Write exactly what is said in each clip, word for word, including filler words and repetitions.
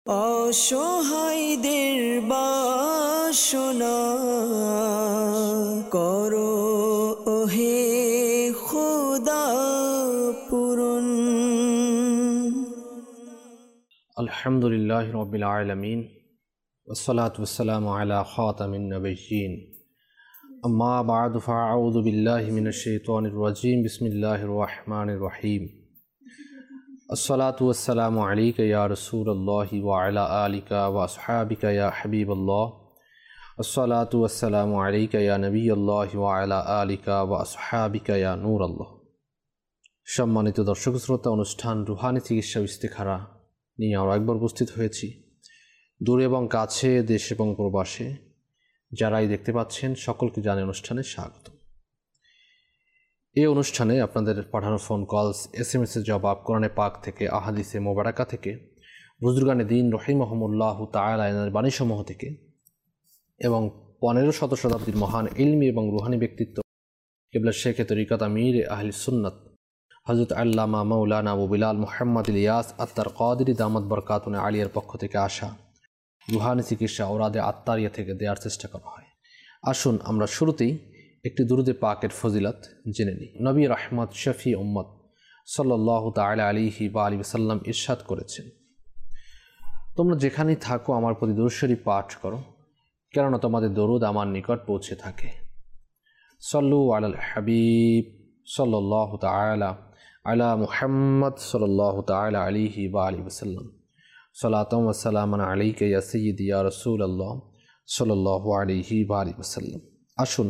অসহায়দের বাসনা করো ওহে খোদা পূরণ। আলহামদুলিল্লাহি রাব্বিল আলামিন ওয়াসসালাতু ওয়াসসালামু আলা খাতামিন নাবিয়্যিন আম্মা বা'দু ফাআউযু বিল্লাহি মিনাশ শাইতানির রাজীম বিসমিল্লাহির রাহমানির রহিম। আসসালাতু ওয়াসসালামু আলাইকা ইয়া রাসূলুল্লাহি ওয়া আলা আলিকা ওয়া আসহাবিকা ইয়া হাবিবাল্লাহ। আসসালাতু ওয়াসসালামু আলাইকা ইয়া নবিয়্যাল্লাহি ওয়া আলা আলিকা ওয়া আসহাবিকা ইয়া নূরাল্লাহ। সম্মানিত দর্শক শ্রোতা, অনুষ্ঠান রুহানি চিকিৎসা ও ইস্তেখারা নিয়ে আমরা একবার উপস্থিত হয়েছি। দূরে এবং কাছে, দেশ এবং প্রবাসে যারাই দেখতে পাচ্ছেন সকলকে জানাই অনুষ্ঠানে স্বাগত। এই অনুষ্ঠানে আপনাদের পাঠানো ফোন কলস, এস এম এসের জবাব, কোরআনে পাক থেকে, আহাদিসে মোবারকা থেকে, বুজুর্গানে দিন রহিমাহুমুল্লাহু তাআলা এনার বাণীসমূহ থেকে এবং পনেরো শত শতাব্দীর মহান ইলমি এবং রুহানি ব্যক্তিত্ব কিবলা শেখে তরিকত আমির আহলে সুন্নাত হযরত আল্লামা মাওলানা আবু বিলাল মুহাম্মদ ইলিয়াস আত্তার কাদেরী দামাত বরকাতুন আলিয়ার পক্ষ থেকে আসা রুহানি চিকিৎসা ওরাদে আত্মারিয়া থেকে দেওয়ার চেষ্টা করা হয়। আসুন আমরা শুরুতেই একটি দুরুদে পাকের ফজিলত জেনে নিই। নবী রাহমাত শফি উম্মত সাল্লাল্লাহু তাআলা আলাইহি ওয়া আলিহি ওয়াসাল্লাম ইরশাদ করেছেন, তোমরা যেখানেই থাকো আমার প্রতি দুরূদ শরীফ পাঠ করো, কেননা তোমাদের দরুদ আমার নিকট পৌঁছে থাকে। সাল্লু আলাল হাবিব সাল্লাল্লাহু তাআলা আলা মুহাম্মদ সাল্লাল্লাহু তাআলা আলাইহি ওয়া আলিহি ওয়াসাল্লাম। সালাতাম ওয়া সালামান আলাইকা ইয়া সাইয়্যিদি ইয়া রাসূলুল্লাহ সাল্লাল্লাহু আলাইহি ওয়া আলিহি ওয়াসাল্লাম। আসুন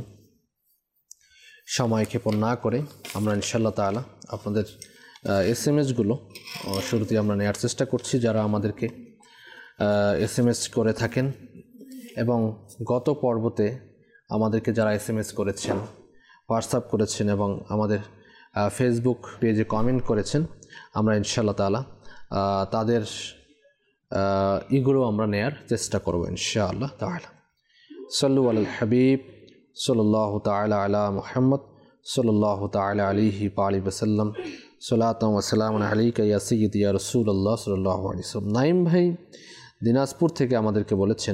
সময় ক্ষেপণ না করে আমরা ইনশাআল্লাহ তাআলা আপনাদের এস এম এসগুলো শুরুতেই আমরা নেওয়ার চেষ্টা করছি। যারা আমাদেরকে এস এম এস করে থাকেন এবং গত পর্বতে আমাদেরকে যারা এস এম এস করেছেন, হোয়াটসঅ্যাপ করেছেন এবং আমাদের ফেসবুক পেজে কমেন্ট করেছেন, আমরা ইনশাআল্লাহ তাআলা তাদের ইগুলো আমরা নেয়ার চেষ্টা করব ইনশাআল্লাহ তাআলা। সাল্লু আলাল হাবিব সাল্লাল্লাহু তাআলা আলা মুহাম্মদ সাল্লাল্লাহু তাআলা আলাইহি ওয়া আলিহি ওয়াসাল্লাম। সালাতাম ওয়া সালামুন আলাইকা ইয়া সাইয়্যিদি ইয়া রাসূলুল্লাহ সাল্লাল্লাহু আলাইহি ওয়াসাল্লাম। নাইম ভাই দিনাজপুর থেকে আমাদেরকে বলেছেন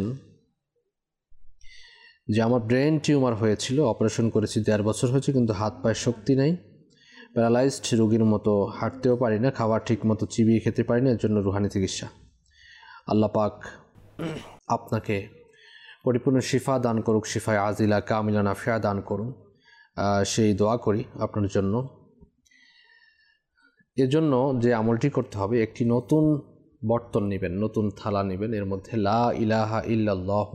যে আমার ব্রেন টিউমার হয়েছিল, অপারেশন করেছি, দেড় বছর হয়েছে, কিন্তু হাত পায়ে শক্তি নেই, প্যারালাইজড রোগীর মতো হাঁটতেও পারি না, খাবার ঠিক মতো চিবিয়ে খেতে পারি না, এর জন্য রুহানি চিকিৎসা। আল্লাহ পাক আপনাকে পরিপূর্ণ শিফা দান করুক, শিফায় আজিলা কামিলা নাফিয়া দান করুন, সেই দোয়া করি আপনার জন্য। এজন্য যে আমলটি করতে হবে, একটি নতুন বর্তন নেবেন, নতুন থালা নেবেন, এর মধ্যে লা ইলাহা ইল্লাল্লাহ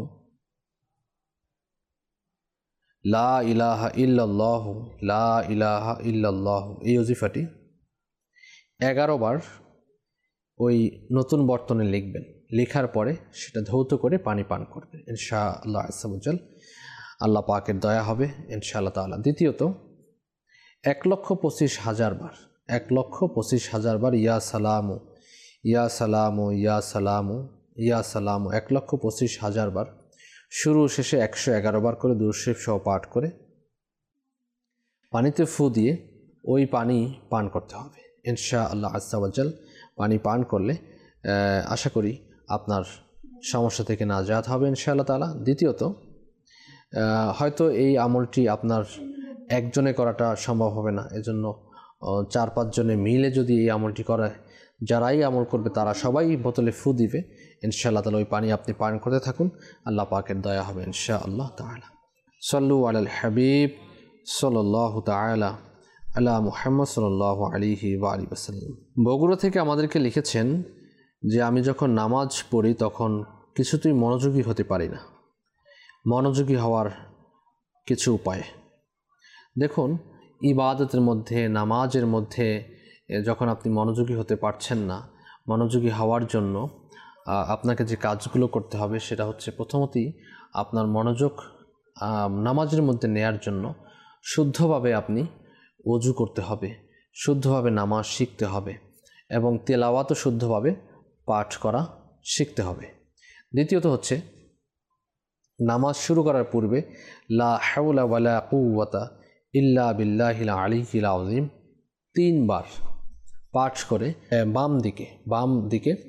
লা ইলাহা ইল্লাল্লাহ লা ইলাহা ইল্লাল্লাহ এই ওজিফাটি এগারো বার ওই নতুন বর্তনে লিখবেন। লেখার পরে সেটা ধৌত করে পানি পান করবেন ইনশাআল্লাহ আযজা ওয়া জাল। আল্লাহ পাকের দয়া হবে ইনশাআল্লাহ তাআলা। দ্বিতীয়ত এক লক্ষ পঁচিশ হাজার বার এক লক্ষ পঁচিশ হাজার বার ইয়া সালামু ইয়া সালামু ইয়া সালামু ইয়া সালামু এক লক্ষ পঁচিশ হাজার বার শুরু শেষে একশো এগারো বার করে দুরূদ শরীফ সহ পাঠ করে পানিতে ফু দিয়ে ওই পানি পান করতে হবে ইনশাআল্লাহ আযজা ওয়া জাল। পানি পান করলে আশা করি আপনার সমস্যা থেকে নাজাত হবে ইনশাআল্লাহ তাআলা। দ্বিতীয়ত হয়তো এই আমলটি আপনার একজনে করাটা সম্ভব হবে না, এজন্য চার পাঁচজনে মিলে যদি এই আমলটি করায়, যারাই আমল করবে তারা সবাই বোতলে ফু দিবে ইনশাআল্লাহ তাআলা। ওই পানি আপনি পান করতে থাকুন, আল্লাহ পাকের দয়া হবে ইনশাআল্লাহ তাআলা। সাল্লু আলাল হাবিব সাল্লাল্লাহু তাআলা আলা মুহাম্মদ সাল্লাল্লাহু আলাইহি ওয়া আলিহি ওয়াসাল্লাম। বগুড়া থেকে আমাদেরকে লিখেছেন যে আমি যখন নামাজ পড়ি তখন কিছুতেই মনোযোগী হতে পারি না। মনোযোগী হওয়ার কিছু উপায় দেখুন। ইবাদতের মধ্যে, নামাজের মধ্যে যখন আপনি মনোযোগী হতে পারছেন না, মনোযোগী হওয়ার জন্য আপনাকে যে কাজগুলো করতে হবে সেটা হচ্ছে, প্রথমতই আপনার মনোযোগ নামাজের মধ্যে নেয়ার জন্য শুদ্ধভাবে আপনি ওযু করতে হবে, শুদ্ধভাবে নামাজ শিখতে হবে এবং তেলাওয়াতও শুদ্ধভাবে পাঠ করা শিখতে হবে। দ্বিতীয়ত হচ্ছে নামাজ শুরু করার পূর্বে লা হাওলা ওয়ালা কুওয়াতা ইল্লা বিল্লাহিল আলিয়্যিল আযীম তিনবার পাঠ করে বাম দিকে বাম দিকে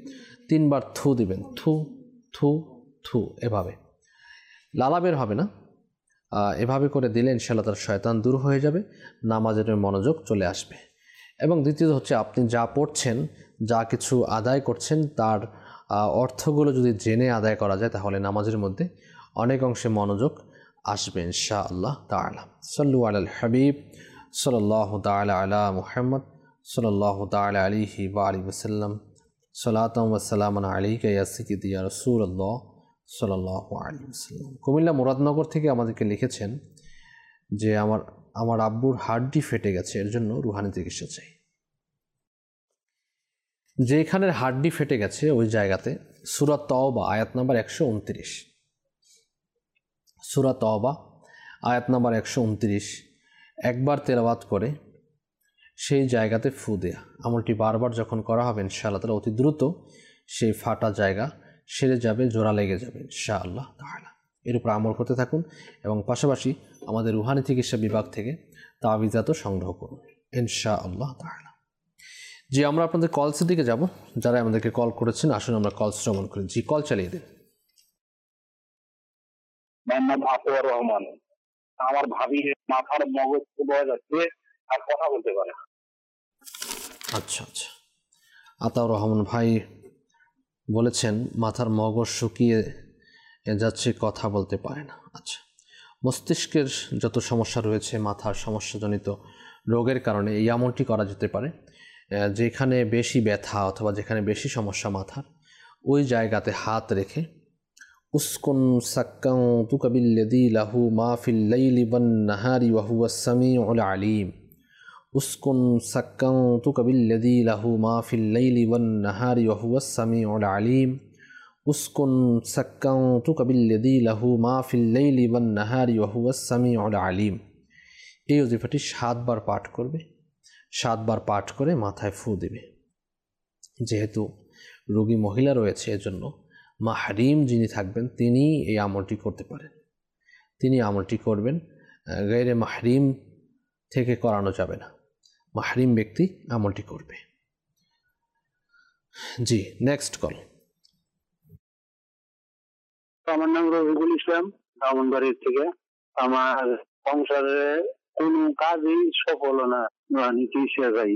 তিনবার থু দিবেন, থু থু থু, এভাবে। লালা বের হবে না, এভাবে করে দিলে ইনশাআল্লাহ তার শয়তান দূর হয়ে যাবে, নামাজের মনোযোগ চলে আসবে। এবং দ্বিতীয়ত হচ্ছে আপনি যা পড়ছেন, যা কিছু আদায় করছেন, তার অর্থগুলো যদি জেনে আদায় করা যায় তাহলে নামাজের মধ্যে অনেক অংশে মনোযোগ আসবে ইনশাআল্লাহ তাআলা। সাল্লু আলাল হাবিব সাল্লাল্লাহু তাআলা আলা মুহাম্মদ সাল্লাল্লাহু তাআলা আলাইহি ওয়া আলিহি ওয়াসাল্লাম। সালাতাম ওয়া সালামান আলাইকা ইয়া সাইয়্যিদি ইয়া রাসূলুল্লাহ সাল্লাল্লাহু আলাইহি ওয়াসাল্লাম। কুমিল্লা মুরাদনগর থেকে আমাদেরকে লিখেছেন যে আমার আমার আব্বুর হাড্ডি ফেটে গেছে, এর জন্য রুহানি চিকিৎসা চাই। যেখানের হাড্ডি ফেটে গেছে ওই জায়গাতে সূরা তাওবা আয়াত নাম্বার একশো উনত্রিশ, সূরা তাওবা আয়াত নাম্বার একশো উনত্রিশ একবার তেলাওয়াত করে সেই জায়গাতে ফু দেয়া, আমলটি বারবার যখন করা হবে ইনশাআল্লাহ তাআলা অতি দ্রুত সেই ফাটা জায়গা সেরে যাবে, জোড়া লেগে যাবে ইনশাআল্লাহ তাআলা। এর উপর আমল করতে থাকুন এবং পাশাপাশি আমাদের রুহানি চিকিৎসা বিভাগ থেকে তাবিজাতও সংগ্রহ করুন ইনশাআল্লাহ তাআলা। জি, আমরা আপনাদের কলসের দিকে যাব। যারা আমাদেরকে কল করেছেন আসুন আমরা কল শ্রবণ করি। জি, কল চালিয়ে দিন। মোহাম্মদ আতওয়ার রহমান। আমার ভাবি মাথার মগজ বয়ে যাচ্ছে আর কথা বলতে পারে। আচ্ছা আচ্ছা, আতাউর রহমান ভাই বলেছেন মাথার মগজ শুকিয়ে যাচ্ছে, কথা বলতে পারে না। আচ্ছা, মস্তিষ্কের যত সমস্যা রয়েছে, মাথার সমস্যাজনিত রোগের কারণে এই আমলটি করা যেতে পারে। যেখানে বেশি ব্যথা অথবা যেখানে বেশি সমস্যা মাথার, ওই জায়গাতে হাত রেখে উসকুন সাক্কাউতুকা বিল্লাযী লাহু মা ফিল লাইলি ওয়ান নাহারি ওয়া হুয়াস সামিউল আলীম। উসকুন সাক্কাউতুকা বিল্লাযী লাহু মা ফিল লাইলি ওয়ান নাহারি ওয়া হুয়াস সামিউল আলীম। উসকুন সাক্কাউতুকা বিল্লাযী লাহু মা ফিল লাইলি ওয়ান নাহারি ওয়া হুয়াস সামিউল আলীম। এই ওজিফাটি সাতবার পাঠ করবে, সাতবার পাঠ করে মাথায় ফু দেবে। যেহেতু রোগী মহিলা রয়েছে এজন্য মাহরিম যিনি থাকবেন তিনি এই আমলটি করতে পারেন, তিনি আমলটি করবেন। গায়রে মাহরিম থেকে করানো যাবে না, মাহরিম ব্যক্তি আমলটি করবে। জি, নেক্সট কল। আমার নাম রবিউল ইসলাম, ব্রাহ্মণবাড়ির থেকে। আমার সংসারে কোনো কাজই সফল না, আমি চিকিৎসা যাই।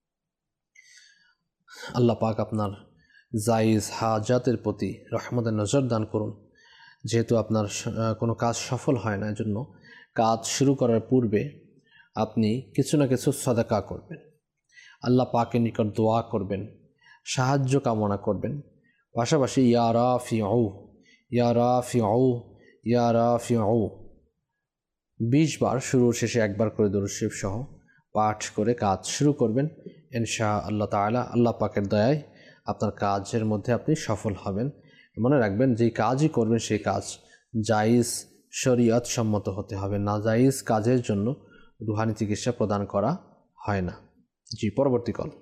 আল্লাহ পাক আপনার জায়েজ হাজাতের প্রতি রহমতের নজর দান করুন। যেহেতু আপনার কোনো কাজ সফল হয় না, এজন্য কাজ শুরু করার পূর্বে আপনি কিছু না কিছু সাদাকা করবেন, আল্লাহ পাকের নিকট দোয়া করবেন, সাহায্য কামনা করবেন। পাশাপাশি ইয়া রাফিউ ইয়া রাফিউ ইয়া রাফিউ বিশ বার শুরু শেষে একবার করে দরুদ শরীফ সহ পাঠ করে কাজ শুরু করবেন ইনশাআল্লাহ তাআলা। আল্লাহ পাকের দয়ায় আপনার কাজের মধ্যে আপনি সফল হবেন। মনে রাখবেন যেই কাজই করবেন সেই কাজ জায়েজ শরীয়ত সম্মত হতে হবে, না জায়েজ কাজের জন্য রুহানি চিকিৎসা প্রদান করা হয় না। জি, পরবর্তী কল।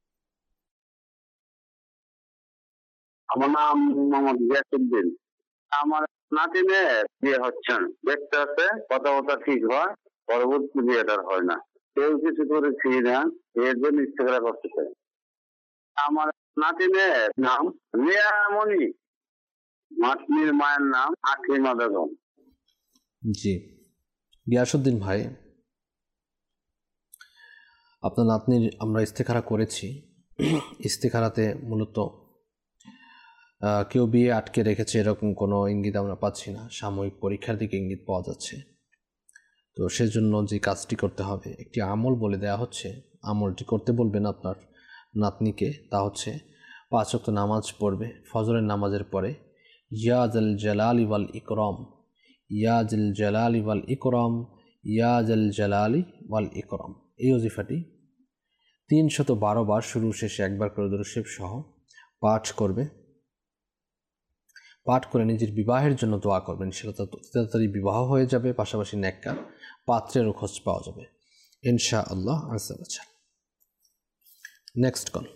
আমার নাম মোহাম্মদ জিয়াসউদ্দিন। আমার নাতিনে বিয়ে হচ্ছে, দেখতে আছে কথাবার্তা ঠিক হয়, পরবর্তী বিয়েটার হয় না। কেউ কিছু করেছি না, এর জন্য ইস্তেগফার করতে চাই। আমার নাতিনের নাম রিয়ামণি, নাতনির মায়ের নাম আকলিমা বেগম। জি, গিয়াসউদ্দিন ভাই, আপনার নাতনির আমরা ইস্তেখারা করেছি। ইস্তেখারাতে মূলত কেউ বিয়ে আটকে রেখেছে এরকম কোনো ইঙ্গিত আমরা পাচ্ছি না, সাময়িক পরীক্ষার দিকে ইঙ্গিত পাওয়া যাচ্ছে। তো সেজন্য যে কাজটি করতে হবে, একটি আমল বলে দেয়া হচ্ছে, আমলটি করতে বলবেন আপনার নাতনিকে। তা হচ্ছে পাঁচ ওয়াক্ত নামাজ পড়বে ফজরের নামাজের পরে, ইয়া জাল জালালি ওয়াল ইকরাম, ইয়া জাল জালালি ওয়াল ইকরাম, ইয়া জাল জালালি ওয়াল ইকরাম। এই ওজিফাটি তিনশত বারো বার শুরু শেষে একবার করে দরুদ শরীফ সহ পাঠ করবে। পাঠ করে নিজের বিবাহের জন্য দোয়া করবেন, সেটা তাড়াতাড়ি বিবাহ হয়ে যাবে, পাশাপাশি নেককার পাত্রেরও খোঁজ পাওয়া যাবে ইনশাআল্লাহ আযজা ওয়া জাল। Next call.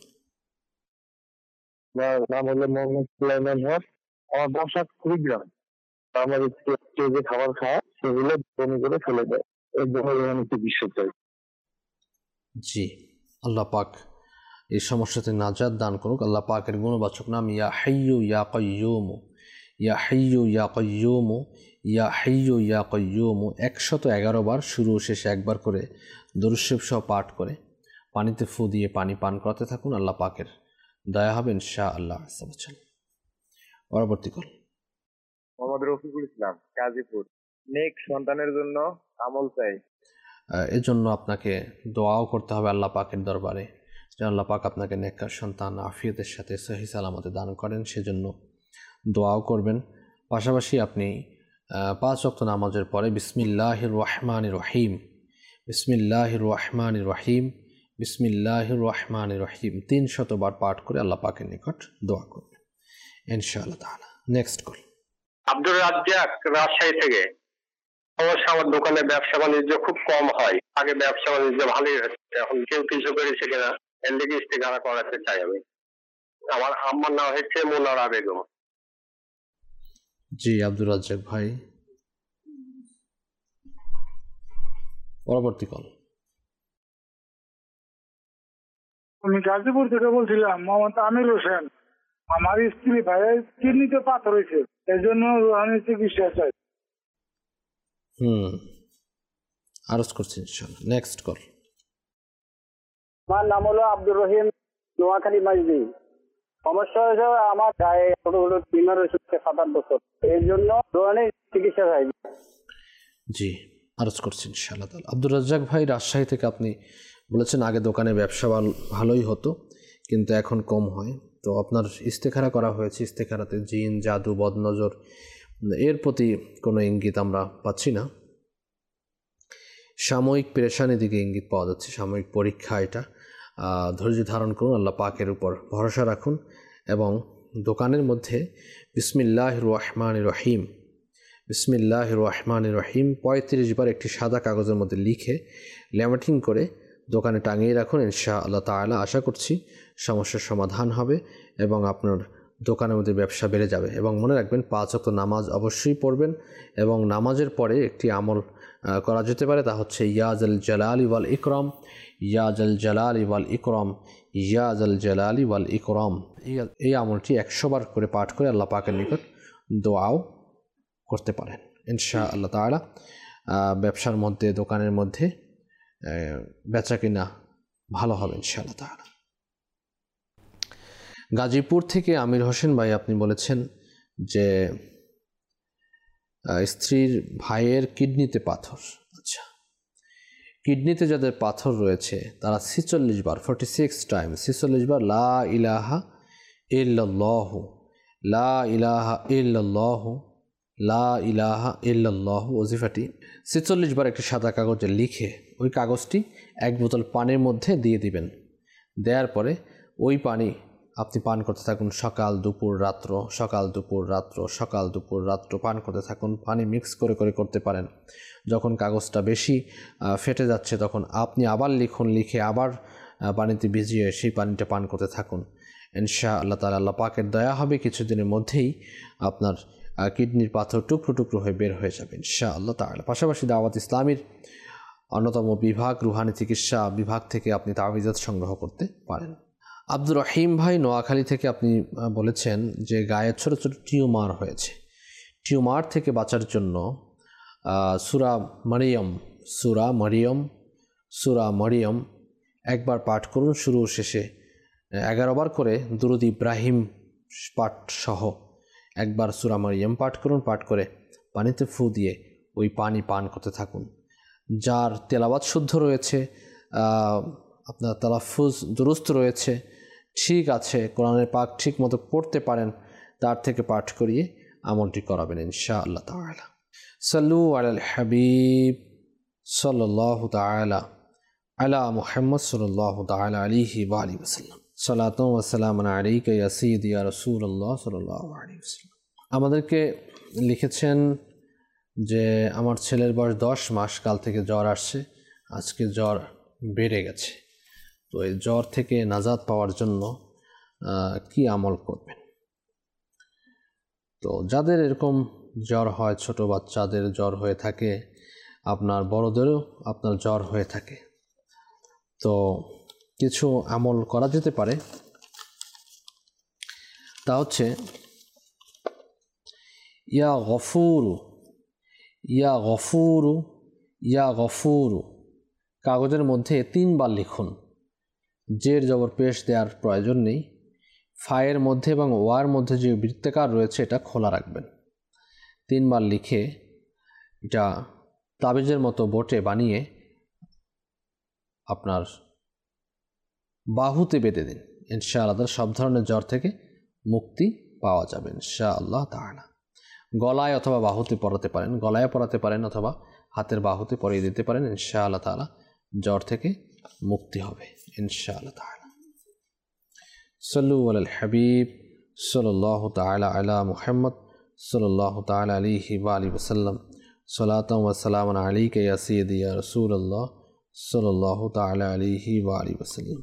নাম হলো মোহাম্মদ সুলাইমান হক। আমার ব্যবসা কুড়িগ্রাম। আমার কেউ যে খাবার খায় সেগুলো বমি করে ফেলে দেয়, এর জন্য আমি চিকিৎসা চাই। জি, আল্লাহ পাক এই সমস্যা থেকে নাজাত দান করুক। আল্লাহ পাকের গুণবাচক নাম ইয়া হাইয়্যু ইয়া কাইয়্যুম, ইয়া হাইয়্যু ইয়া কাইয়্যুম, ইয়া হাইয়্যু ইয়া কাইয়্যুম একশত এগারো বার শুরু শেষে একবার করে দরুদ শরীফ সহ পাঠ করে পানিতে ফু দিয়ে পানি পান করাতে থাকুন। আল্লাহ পাকের দয়া হবে ইনশাআল্লাহ। পরবর্তী কল। মোহাম্মদ রফিকুল ইসলাম, গাজীপুর। নেক সন্তানের জন্য আমল চাই। এর জন্য আপনাকে দোয়াও করতে হবে আল্লাহ পাকের দরবারে যে আল্লাহ পাক আপনাকে নেককার সন্তান আফিয়তের সাথে সহি সালামতে দান করেন, সেজন্য দোয়াও করবেন। পাশাপাশি আপনি পাঁচ ওয়াক্ত নামাজের পরে বিসমিল্লাহির রহমানির রহিম, বিসমিল্লাহির রহমানির রহিম, বিসমিল্লাহির রহমানির রহিম তিন শতবার পাঠ করে আল্লাহ পাকের নিকট দোয়া করবেন ইনশাআল্লাহ তাআলা। Next call. আব্দুর রাজ্জাক, রাজশাহী থেকে। অবশ্য আমার দোকানে ব্যবসা বাণিজ্য খুব কম হয়, আগে ব্যবসা বাণিজ্য ভালোই হচ্ছে, এখন কেউ কিছু করেছে কিনা এর লেগে ইস্তেখারা করাতে চাই আমি। আমার আম্মার নাম হচ্ছে মোনারা বেগম। জি আব্দুর রাজ্জাক ভাই, পরবর্তী কল। আমি গাজীপুর থেকে বলছিলাম, মোহাম্মদ আমির হোসেন। আমার স্ত্রী ভাইয়ের কিডনিতে পাথর হয়েছে, এই জন্য আমি চিকিৎসা চাই। হুম আরজ করছি ইনশাআল্লাহ। Next call. আমার নাম হলো আব্দুর রহিম, নোয়াখালী মাইজদি। সমস্যা হয়েছে আমার গায়ে ছোট ছোট টিউমার হয়েছে সাত আট বছর, এর জন্য দোকানের চিকিৎসা চাই। জি আরজ করছি ইনশাআল্লাহ তাআলা। আব্দুর রাজ্জাক ভাই রাজশাহী থেকে আপনি বলেছেন আগে দোকানে ব্যবসা ভালোই হতো কিন্তু এখন কম হয়। তো আপনার ইস্তেখারা করা হয়েছে, ইস্তেখারাতে জিন জাদু বদনজর এর প্রতি কোনো ইঙ্গিত আমরা পাচ্ছি না। সাময়িক পেরেশানির দিকে ইঙ্গিত পাওয়া যাচ্ছে, সাময়িক পরীক্ষা এটা। ধৈর্য ধারণ করুন, আল্লাহ পাকের উপর ভরসা রাখুন এবং দোকানের মধ্যে বিসমিল্লাহির রহমানির রহিম, বিসমিল্লাহির রহমানির রহিম পঁয়ত্রিশ বার একটি সাদা কাগজের মধ্যে লিখে ল্যামিনেটিং করে দোকানে টাঙিয়ে রাখুন। ইনশাআল্লাহ তাআলা আশা করছি সমস্যার সমাধান হবে এবং আপনার দোকানের মধ্যে ব্যবসা বেড়ে যাবে। এবং মনে রাখবেন পাঁচ ওয়াক্ত নামাজ অবশ্যই পড়বেন এবং নামাজের পরে একটি আমল করা যেতে পারে, তা হচ্ছে ইয়াজাল জালালি ওয়াল ইকরাম, ইয়াজাল জালালি ওয়াল ইকরাম, ইয়াজাল জালালি ওয়াল ইকরাম। এই আমলটি একশো বার করে পাঠ করে আল্লাহ পাকের নিকট দোয়াও করতে পারেন ইনশাআল্লাহ তাআলা। ব্যবসার মধ্যে দোকানের মধ্যে বেচা কিনা ভালো হবে ইনশাআল্লাহ তাআলা। গাজীপুর থেকে আমির হোসেন ভাই আপনি বলেছেন যে স্ত্রীর ভাইয়ের কিডনিতে পাথর। আচ্ছা, কিডনিতে যাদের পাথর রয়েছে তারা ছিচল্লিশ বার ফোর্টি সিক্স টাইম ছিচল্লিশ বার লা ইলাহা ইল্লাল্লাহ, লা ইলাহা ইল্লাল্লাহ, লা ইলাহা ইল্লাল্লাহ ওজিফাটি ছিচল্লিশ বার একটি সাদা কাগজে লিখে ওই কাগজটি এক বোতল পানির মধ্যে দিয়ে দিবেন। দেওয়ার পরে ওই পানি আপনি পান করতে থাকুন সকাল দুপুর রাত্র, সকাল দুপুর রাত্র, সকাল দুপুর রাত্র পান করতে থাকুন। পানি মিক্স করে করে করতে পারেন। যখন কাগজটা বেশি ফেটে যাচ্ছে তখন আপনি আবার লিখুন, লিখে আবার পানিতে ভিজিয়ে সেই পানিটা পান করতে থাকুন। ইনশাআল্লাহ তাআলা আল্লাহ পাকের দয়া হবে, কিছুদিনের মধ্যেই আপনার কিডনির পাথর টুকরো টুকরো হয়ে বের হয়ে যাবে ইনশাআল্লাহ তাআলা। পাশাপাশি দাওয়াত ইসলামীর অন্যতম বিভাগ রুহানি চিকিৎসা বিভাগ থেকে আপনি তাবিজাত সংগ্রহ করতে পারেন। আব্দুর রহিম ভাই নোয়াখালী থেকে আপনি বলেছেন যে গায়ে ছোট ছোট টিউমার হয়েছে, টিউমার থেকে বাঁচার জন্য সূরা মারিয়ম, সূরা মারিয়ম, সূরা মারিয়ম একবার পাঠ করুন শুরু শেষে, এগারো বার করে দুরূদ ইব্রাহিম পাঠ সহ একবার সূরা মারিয়ম পাঠ করুন। পাঠ করে পানিতে ফু দিয়ে ওই পানি পান করতে থাকুন। যার তেলাওয়াত শুদ্ধ রয়েছে, আপনার তালাফুজ দুরুস্ত রয়েছে, ঠিক আছে, কোরআনের পাক ঠিক মতো পড়তে পারেন, তার থেকে পাঠ করিয়ে আমলটি করাবেন ইনশাআল্লাহ তাআলা। সাল্লু আলাল হাবিব সাল্লাল্লাহু তাআলা আলা মুহাম্মদ সাল্লাল্লাহু তাআলা আলাইহি ওয়া আলিহি ওয়াসাল্লাম। সালাতু ওয়া সালামু আলাইকা ইয়া সাইয়্যিদি ইয়া রাসূলুল্লাহ সাল্লাল্লাহু আলাইহি ওয়াসাল্লাম। আমাদেরকে লিখেছেন যে আমার ছেলের বয়স দশ মাস, কাল থেকে জ্বর আসছে, আজকে জ্বর বেড়ে গেছে। তো এই জ্বর থেকে নাজাত পাওয়ার জন্য কি আমল করবেন? তো যাদের এরকম জ্বর হয়, ছোট বাচ্চাদের জ্বর হয়ে থাকে, আপনার বড়দেরও আপনার জ্বর হয়ে থাকে, তো কিছু আমল করা যেতে পারে, তা হচ্ছে ইয়া গফুরু ইয়া গফুরু ইয়া গফুরু কাগজের মধ্যে তিনবার লিখুন। জের জবর পেশ দেওয়ার প্রয়োজন নেই। ফায়ের মধ্যে এবং ওয়ার মধ্যে যে বৃত্তাকার রয়েছে এটা খোলা রাখবেন। তিনবার লিখে এটা তাবিজের মতো বোটে বানিয়ে আপনার বাহুতে বেঁধে দিন। ইনশাআল্লাহ সব ধরনের জ্বর থেকে মুক্তি পাওয়া যাবে ইনশাআল্লাহ তাআলা। গলায় অথবা বাহুতে পরাতে পারেন, গলায় পরাতে পারেন অথবা হাতের বাহুতে পরিয়ে দিতে পারেন। ইনশাআল্লাহ তাআলা জ্বর থেকে মুক্তি হবে ইনশাআল্লাহ তাআলা। সাল্লু আলাল হাবিব সাল্লাল্লাহু তাআলা আলা মুহাম্মদ সাল্লাল্লাহু তাআলা আলাইহি ওয়া আলিহি ওয়াসাল্লাম। সালাতাম ওয়া সালামান আলাইকা ইয়া সাইয়্যিদি ইয়া রাসূলুল্লাহ সাল্লাল্লাহু তাআলা আলাইহি ওয়া আলিহি ওয়াসাল্লাম।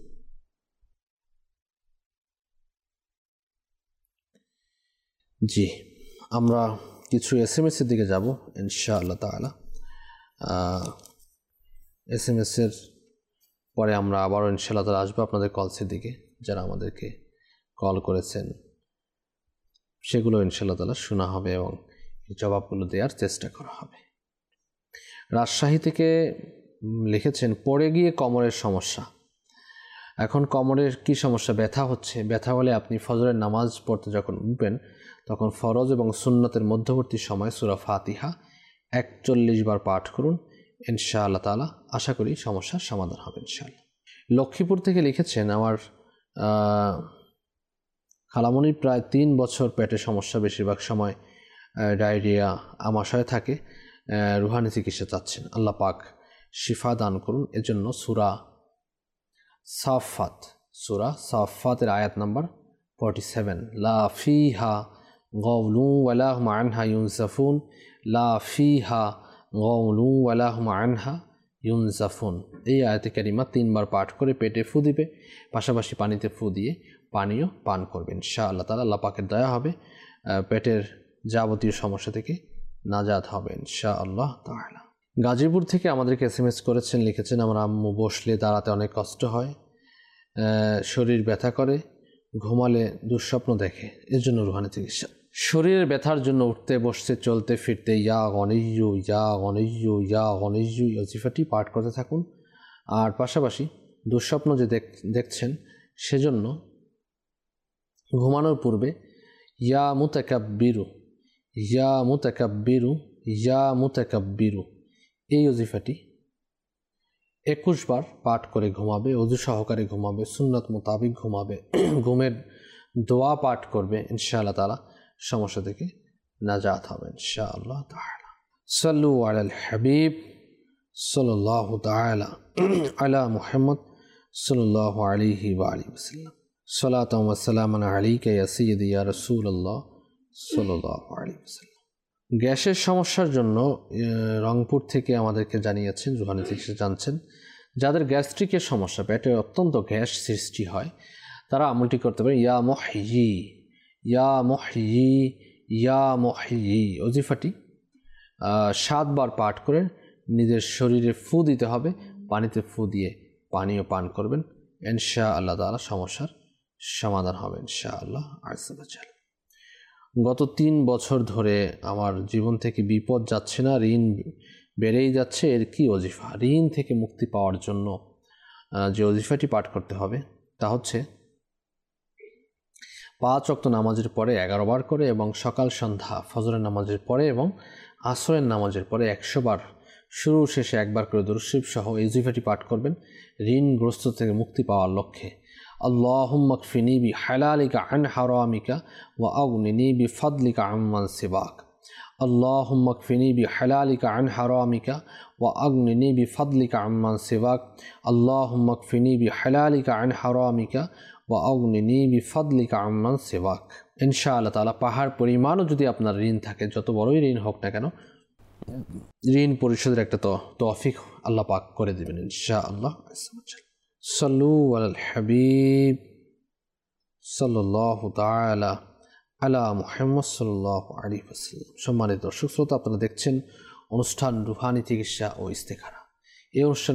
জি, আমরা কিছু এস এম এসের দিকে যাব ইনশাআল্লাহ তাআলা। এস এম এসের পরে আমরা আবারও ইনশাআল্লাহ তাআলা আসবো আপনাদের কলসের দিকে। যারা আমাদেরকে কল করেছেন সেগুলো ইনশাআল্লাহ তাআলা শোনা হবে এবং জবাবগুলো দেওয়ার চেষ্টা করা হবে। রাজশাহী থেকে লিখেছেন, পড়ে গিয়ে কোমরের সমস্যা। এখন কোমরের কি সমস্যা? ব্যথা হচ্ছে। ব্যথা হলে আপনি ফজরের নামাজ পড়তে যখন উঠবেন তখন ফরজ এবং সুন্নতের মধ্যবর্তী সময় সূরা ফাতিহা একচল্লিশ বার পাঠ করুন ইনশাআল্লাহ তাআলা। আশা করি সমস্যার সমাধান হবে ইনশাআল্লাহ। লক্ষ্মীপুর থেকে লিখেছেন, আমার খালামণির প্রায় তিন বছর পেটে সমস্যা, বেশিরভাগ সময় ডায়রিয়া আমাশয় থাকে, রুহানি চিকিৎসা চাচ্ছেন। আল্লাহ পাক শিফা দান করুন। এজন্য সূরা সাফাত সূরা সাফাতের আয়াত নাম্বার ফর্টি সেভেন, লা ফিহা গাওলুন ওয়ালা হুম আনহা ইউনজাফুন, লা ফিহা গাওলুন ওয়ালা হুম আনহা ইউনজাফুন, এই আয়াতে কারিমা তিনবার পাঠ করে পেটে ফু দিবে, পাশাপাশি পানিতে ফু দিয়ে পানিও পান করবেন ইনশাআল্লাহ তাআলা। আল্লাহ পাকের দয়া হবে, পেটের যাবতীয় সমস্যা থেকে নাজাত হবে ইনশাআল্লাহ তাআলা। গাজীপুর থেকে আমাদেরকে এস এম এস করেছেন, লিখেছেন, আমার আম্মু বসলে দাঁড়াতে অনেক কষ্ট হয়, শরীর ব্যথা করে, ঘুমালে দুঃস্বপ্ন দেখে, এর জন্য রুহানি চিকিৎসা। শরীরের ব্যথার জন্য উঠতে বসতে চলতে ফিরতে ইয়া গনিয়্যু ইয়া গনিয়্যু ইয়া গনিয়্যু ওজিফাটি পাঠ করতে থাকুন। আর পাশাপাশি দুঃস্বপ্ন যে দেখছেন সেজন্য ঘুমানোর পূর্বে ইয়া মুতাকাব্বিরু ইয়া মুতাকাব্বিরু ইয়া মুতাকাব্বিরু এই ওজিফাটি একুশ বার পাঠ করে ঘুমাবে, ওযু সহকারে ঘুমাবে, সুন্নাত মোতাবিক ঘুমাবে, ঘুমের দোয়া পাঠ করবে ইনশাআল্লাহ তাআলা, সমস্যা থেকে নাজাত হবে ইনশাআল্লাহ তাআলা। সাল্লু আলাল হাবিব সাল্লাল্লাহু তাআলা আলা মুহাম্মদ সাল্লাল্লাহু আলাইহি ওয়া আলিহি ওয়াসাল্লাম। সালাতাম ওয়া সালামান আলাইকা ইয়া সাইয়্যিদি ইয়া রাসূলুল্লাহ সাল্লাল্লাহু আলাইহি ওয়াসাল্লাম। গ্যাসের সমস্যার জন্য রংপুর থেকে আমাদেরকে জানিয়েছেন, রুহানি চিকিৎসা জানছেন, যাদের গ্যাস্ট্রিকের সমস্যা, পেটে অত্যন্ত গ্যাস সৃষ্টি হয়, তারা আমলটি করতে পারে ইয়া মুহয়্যি ইয়া মুহয়্যি ইয়া মুহয়্যি ওজিফাটি সাতবার পাঠ করে নিজের শরীরে ফু দিতে হবে, পানিতে ফু দিয়ে পানীয় পান করবেন ইনশাআল্লাহ তাআলা, সমস্যার সমাধান হবে ইনশাআল্লাহ আযজা ওয়া জাল। গত তিন বছর ধরে আমার জীবন থেকে বিপদ যাচ্ছে না, ঋণ বেড়েই যাচ্ছে, এর কি ওজিফা? ঋণ থেকে মুক্তি পাওয়ার জন্য যে ওজিফাটি পাঠ করতে হবে তা হচ্ছে পাঁচ ওয়াক্ত নামাজের পরে এগারো বার করে এবং সকাল সন্ধ্যা ফজরের নামাজের পরে এবং আসরের নামাজের পরে একশো বার, শুরু শেষে একবার করে দুরূদ শরীফ সহ এই ওজিফাটি পাঠ করবেন ঋণগ্রস্ত থেকে মুক্তি পাওয়ার লক্ষ্যে। আল্লাহুম্মা কফিনি বিহালালিকা আন হারামিকা ওয়া আগনিনি বিফাদলিকা আম্মান সিওয়াক। আল্লাহুম্মা কফিনি বিহালালিকা আন হারামিকা ওয়া আগনিনি বিফাদলিকা আম্মান সিওয়াক। আল্লাহুম্মা কফিনি বিহালালিকা আন হারামিকা ওয়া আগনিনি বিফাদলিকা আম্মান সিওয়াক। ইনশাআল্লাহ তাআলা পাহাড় পরিমাণও যদি আপনার ঋণ থাকে, যত বড়ই ঋণ হোক না কেন, ঋণ পরিশোধের একটা তো তৌফিক আল্লাহ পাক করে দেবেন ইনশাআল্লাহ। সাল্লু আলাল হাবিব সাল্লাল্লাহু তাআলা আলা মুহাম্মদ সাল্লাল্লাহু আলাইহি ওয়াসাল্লাম। সম্মানিত দর্শক শ্রোতা, আপনারা দেখছেন অনুষ্ঠান রুহানি চিকিৎসা ও ইস্তেখারা। এই অনুষ্ঠানে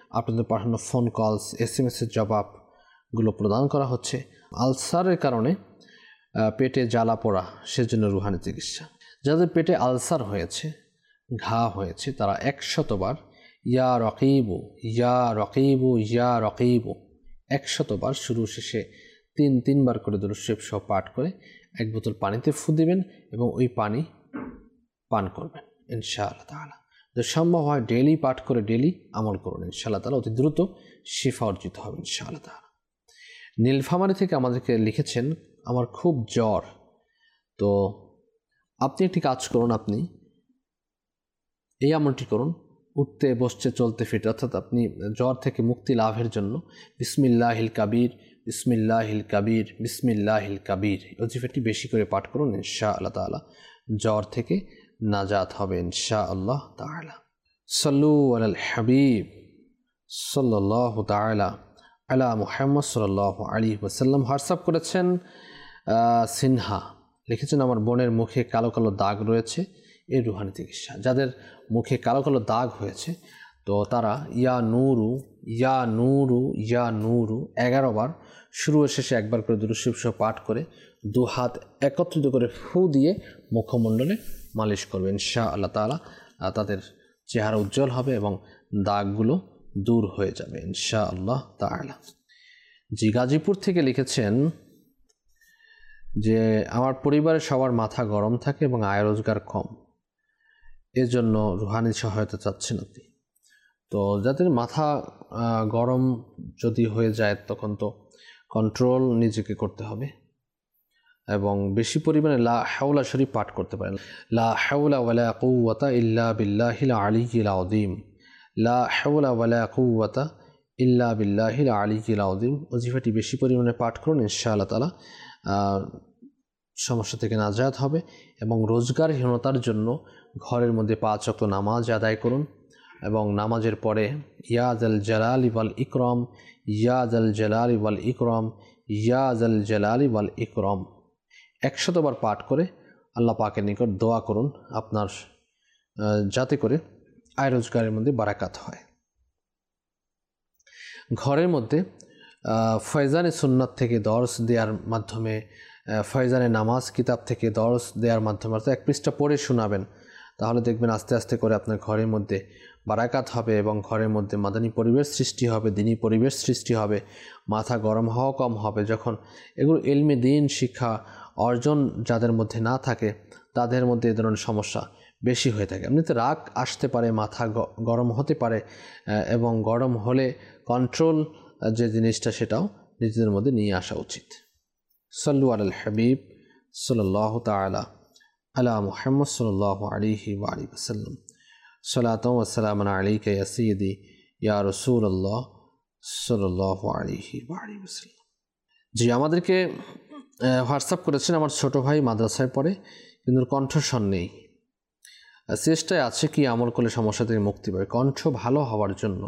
আপনাদের পাঠানো ফোন কলস, এস এম এসের জবাবগুলো প্রদান করা হচ্ছে। আলসারের কারণে পেটে জ্বালা পোড়া, সেজন্য রুহানি চিকিৎসা। যাদের পেটে আলসার হয়েছে, ঘা হয়েছে, তারা একশতবার ইয়া রকিবু ইয়া রকিবু ইয়া রকিবু একশতবার শুরু শেষে তিন তিনবার করে দুরূদ শরীফ সহ পাঠ করে এক বোতল পানিতে ফু দিবেন এবং ওই পানি পান করবেন ইনশাআল্লাহ তাআলা। যদি সম্ভব হয় ডেইলি পাঠ করে ডেইলি আমল করুন ইনশাআল্লাহ তাআলা, অতি দ্রুত শিফা অর্জিত হবে ইনশাআল্লাহ তাআলা। নীলফামারী থেকে আমাদেরকে লিখেছেন, আমার খুব জ্বর, তো আপনি একটি কাজ করুন, আপনি এই আমলটি করুন, উঠতে বসতে চলতে ফিরতে, অর্থাৎ আপনি জ্বর থেকে মুক্তি লাভের জন্য বিসমিল্লাহিল কাবীর বিসমিল্লাহিল কাবীর বিসমিল্লাহিল কাবীর ওজিফাটি বেশি করে পাঠ করুন ইনশাআল্লাহ তাআলা, জ্বর থেকে নাজাত হবে ইনশাআল্লাহ তাআলা। সাল্লু আলাল হাবিব সাল্লাল্লাহু তাআলা আলা মুহাম্মদ সাল্লাল্লাহু আলাইহি ওয়াসাল্লাম। হোয়াটসঅ্যাপ করেছেন সিনহা, লিখেছেন আমার বোনের মুখে কালো কালো দাগ রয়েছে, এর রুহানি চিকিৎসা। যাদের মুখে কালো কালো দাগ হয়েছে তো তারা ইয়া নূরু ইয়া নূরু ইয়া নূরু এগারো বার শুরু শেষে একবার করে দুরূদ শরীফ সহ পাঠ করে দু হাত একত্রিত করে ফু দিয়ে মুখমণ্ডলে মালিশ করবে ইনশাআল্লাহ তাআলা, তাদের চেহারা উজ্জ্বল হবে এবং দাগগুলো দূর হয়ে যাবে ইনশাআল্লাহ তাআলা। জি গাজীপুর থেকে লিখেছেন যে আমার পরিবারের সবার মাথা গরম থাকে এবং আয় রোজগার কম, এর জন্য রুহানি সহায়তা চাচ্ছেন আপনি। তো যাদের মাথা গরম যদি হয়ে যায় তখন তো কন্ট্রোল নিজেকে করতে হবে এবং বেশি পরিমাণে লা হাওলা শরীফ পাঠ করতে পারেন। লা হাওলা ওয়ালা কুওয়াতা ইল্লা বিল্লাহিল আলিয়্যিল আযীম, লা হাওলা ওয়ালা কুওয়াতা ইল্লা বিল্লাহিল আলিয়্যিল আযীম ওজিফাটি বেশি পরিমাণে পাঠ করুন ইনশাআল্লাহ তাআলা, সমস্যা থেকে নাজাত হবে। এবং রোজগারহীনতার জন্য ঘরের মধ্যে পাঁচ ওয়াক্ত নামাজ আদায় করুন এবং নামাজের পরে ইয়া যাল জালালি ওয়াল ইকরাম ইয়া যাল জালালি ওয়াল ইকরাম ইয়া যাল জালালি ওয়াল ইকরাম একশতবার পাঠ করে আল্লাহ পাকের নিকট দোয়া করুন আপনার যাতে করে আয় রোজগারের মধ্যে বারাকাত হয়। ঘরের মধ্যে ফয়জানে সুন্নাত থেকে দর্স দেওয়ার মাধ্যমে, ফয়জানে নামাজ কিতাব থেকে দর্স দেওয়ার মাধ্যমে অর্থাৎ এক পৃষ্ঠা পড়ে শোনাবেন, তাহলে দেখবেন আস্তে আস্তে করে আপনার ঘরের মধ্যে বারাকাত হবে এবং ঘরের মধ্যে মাদানী পরিবেশ সৃষ্টি হবে, দিনী পরিবেশ সৃষ্টি হবে, মাথা গরম হওয়া কম হবে। যখন এগুলো ইলমে দিন শিক্ষা অর্জন যাদের মধ্যে না থাকে তাদের মধ্যে এ ধরনের সমস্যা বেশি হয়ে থাকে। এমনিতে রাগ আসতে পারে, মাথা গরম হতে পারে এবং গরম হলে কন্ট্রোল যে জিনিসটা সেটাও নিজেদের মধ্যে নিয়ে আসা উচিত। সাল্লু আলাল হাবিব সাল্লাল্লাহু তাআলা আলা মুহাম্মদ সাল্লাল্লাহু আলাইহি ওয়া আলিহি ওয়াসাল্লাম। সালাতু ওয়া সালামুন আলাইকা ইয়া সাইয়্যিদি ইয়া রাসূলুল্লাহ সাল্লাল্লাহু আলাইহি ওয়া আলিহি ওয়াসাল্লাম। জি আমাদেরকে হোয়াটসঅ্যাপ করেছেন, আমার ছোট ভাই মাদ্রাসায় পড়ে কিন্তু কণ্ঠস্বর নেই, চেষ্টায় আছে কি আমল করলে সমস্যা থেকে মুক্তি পাবে। কণ্ঠ ভালো হওয়ার জন্য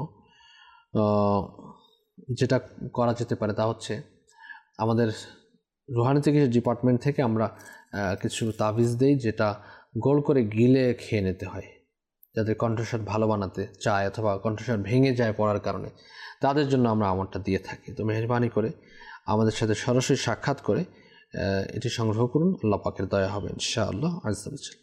যেটা করা যেতে পারে তা হচ্ছে আমাদের রুহানি চিকিৎসা ডিপার্টমেন্ট থেকে আমরা কিছু তাবিজ দেই যেটা গোল করে গিলে খেয়ে নিতে হয়। যাদের কণ্ঠস্বর ভালো বানাতে চায় অথবা কণ্ঠস্বর ভেঙে যায় পড়ার কারণে, তাদের জন্য আমরা আমলটা দিয়ে থাকি। তো মেহেরবানি করে আমাদের সাথে সরাসরি সাক্ষাৎ করে এটি সংগ্রহ করুন, আল্লাহ পাকের দয়া হবে ইনশাআল্লাহ আযজা ওয়া জাল।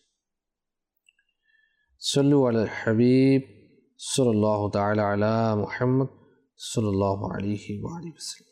সাল্লু আলাল হাবিব সাল্লাল্লাহু তাআলা আলা মুহাম্মদ সাল্লাল্লাহু আলাইহি ওয়া আলিহি ওয়াসাল্লাম।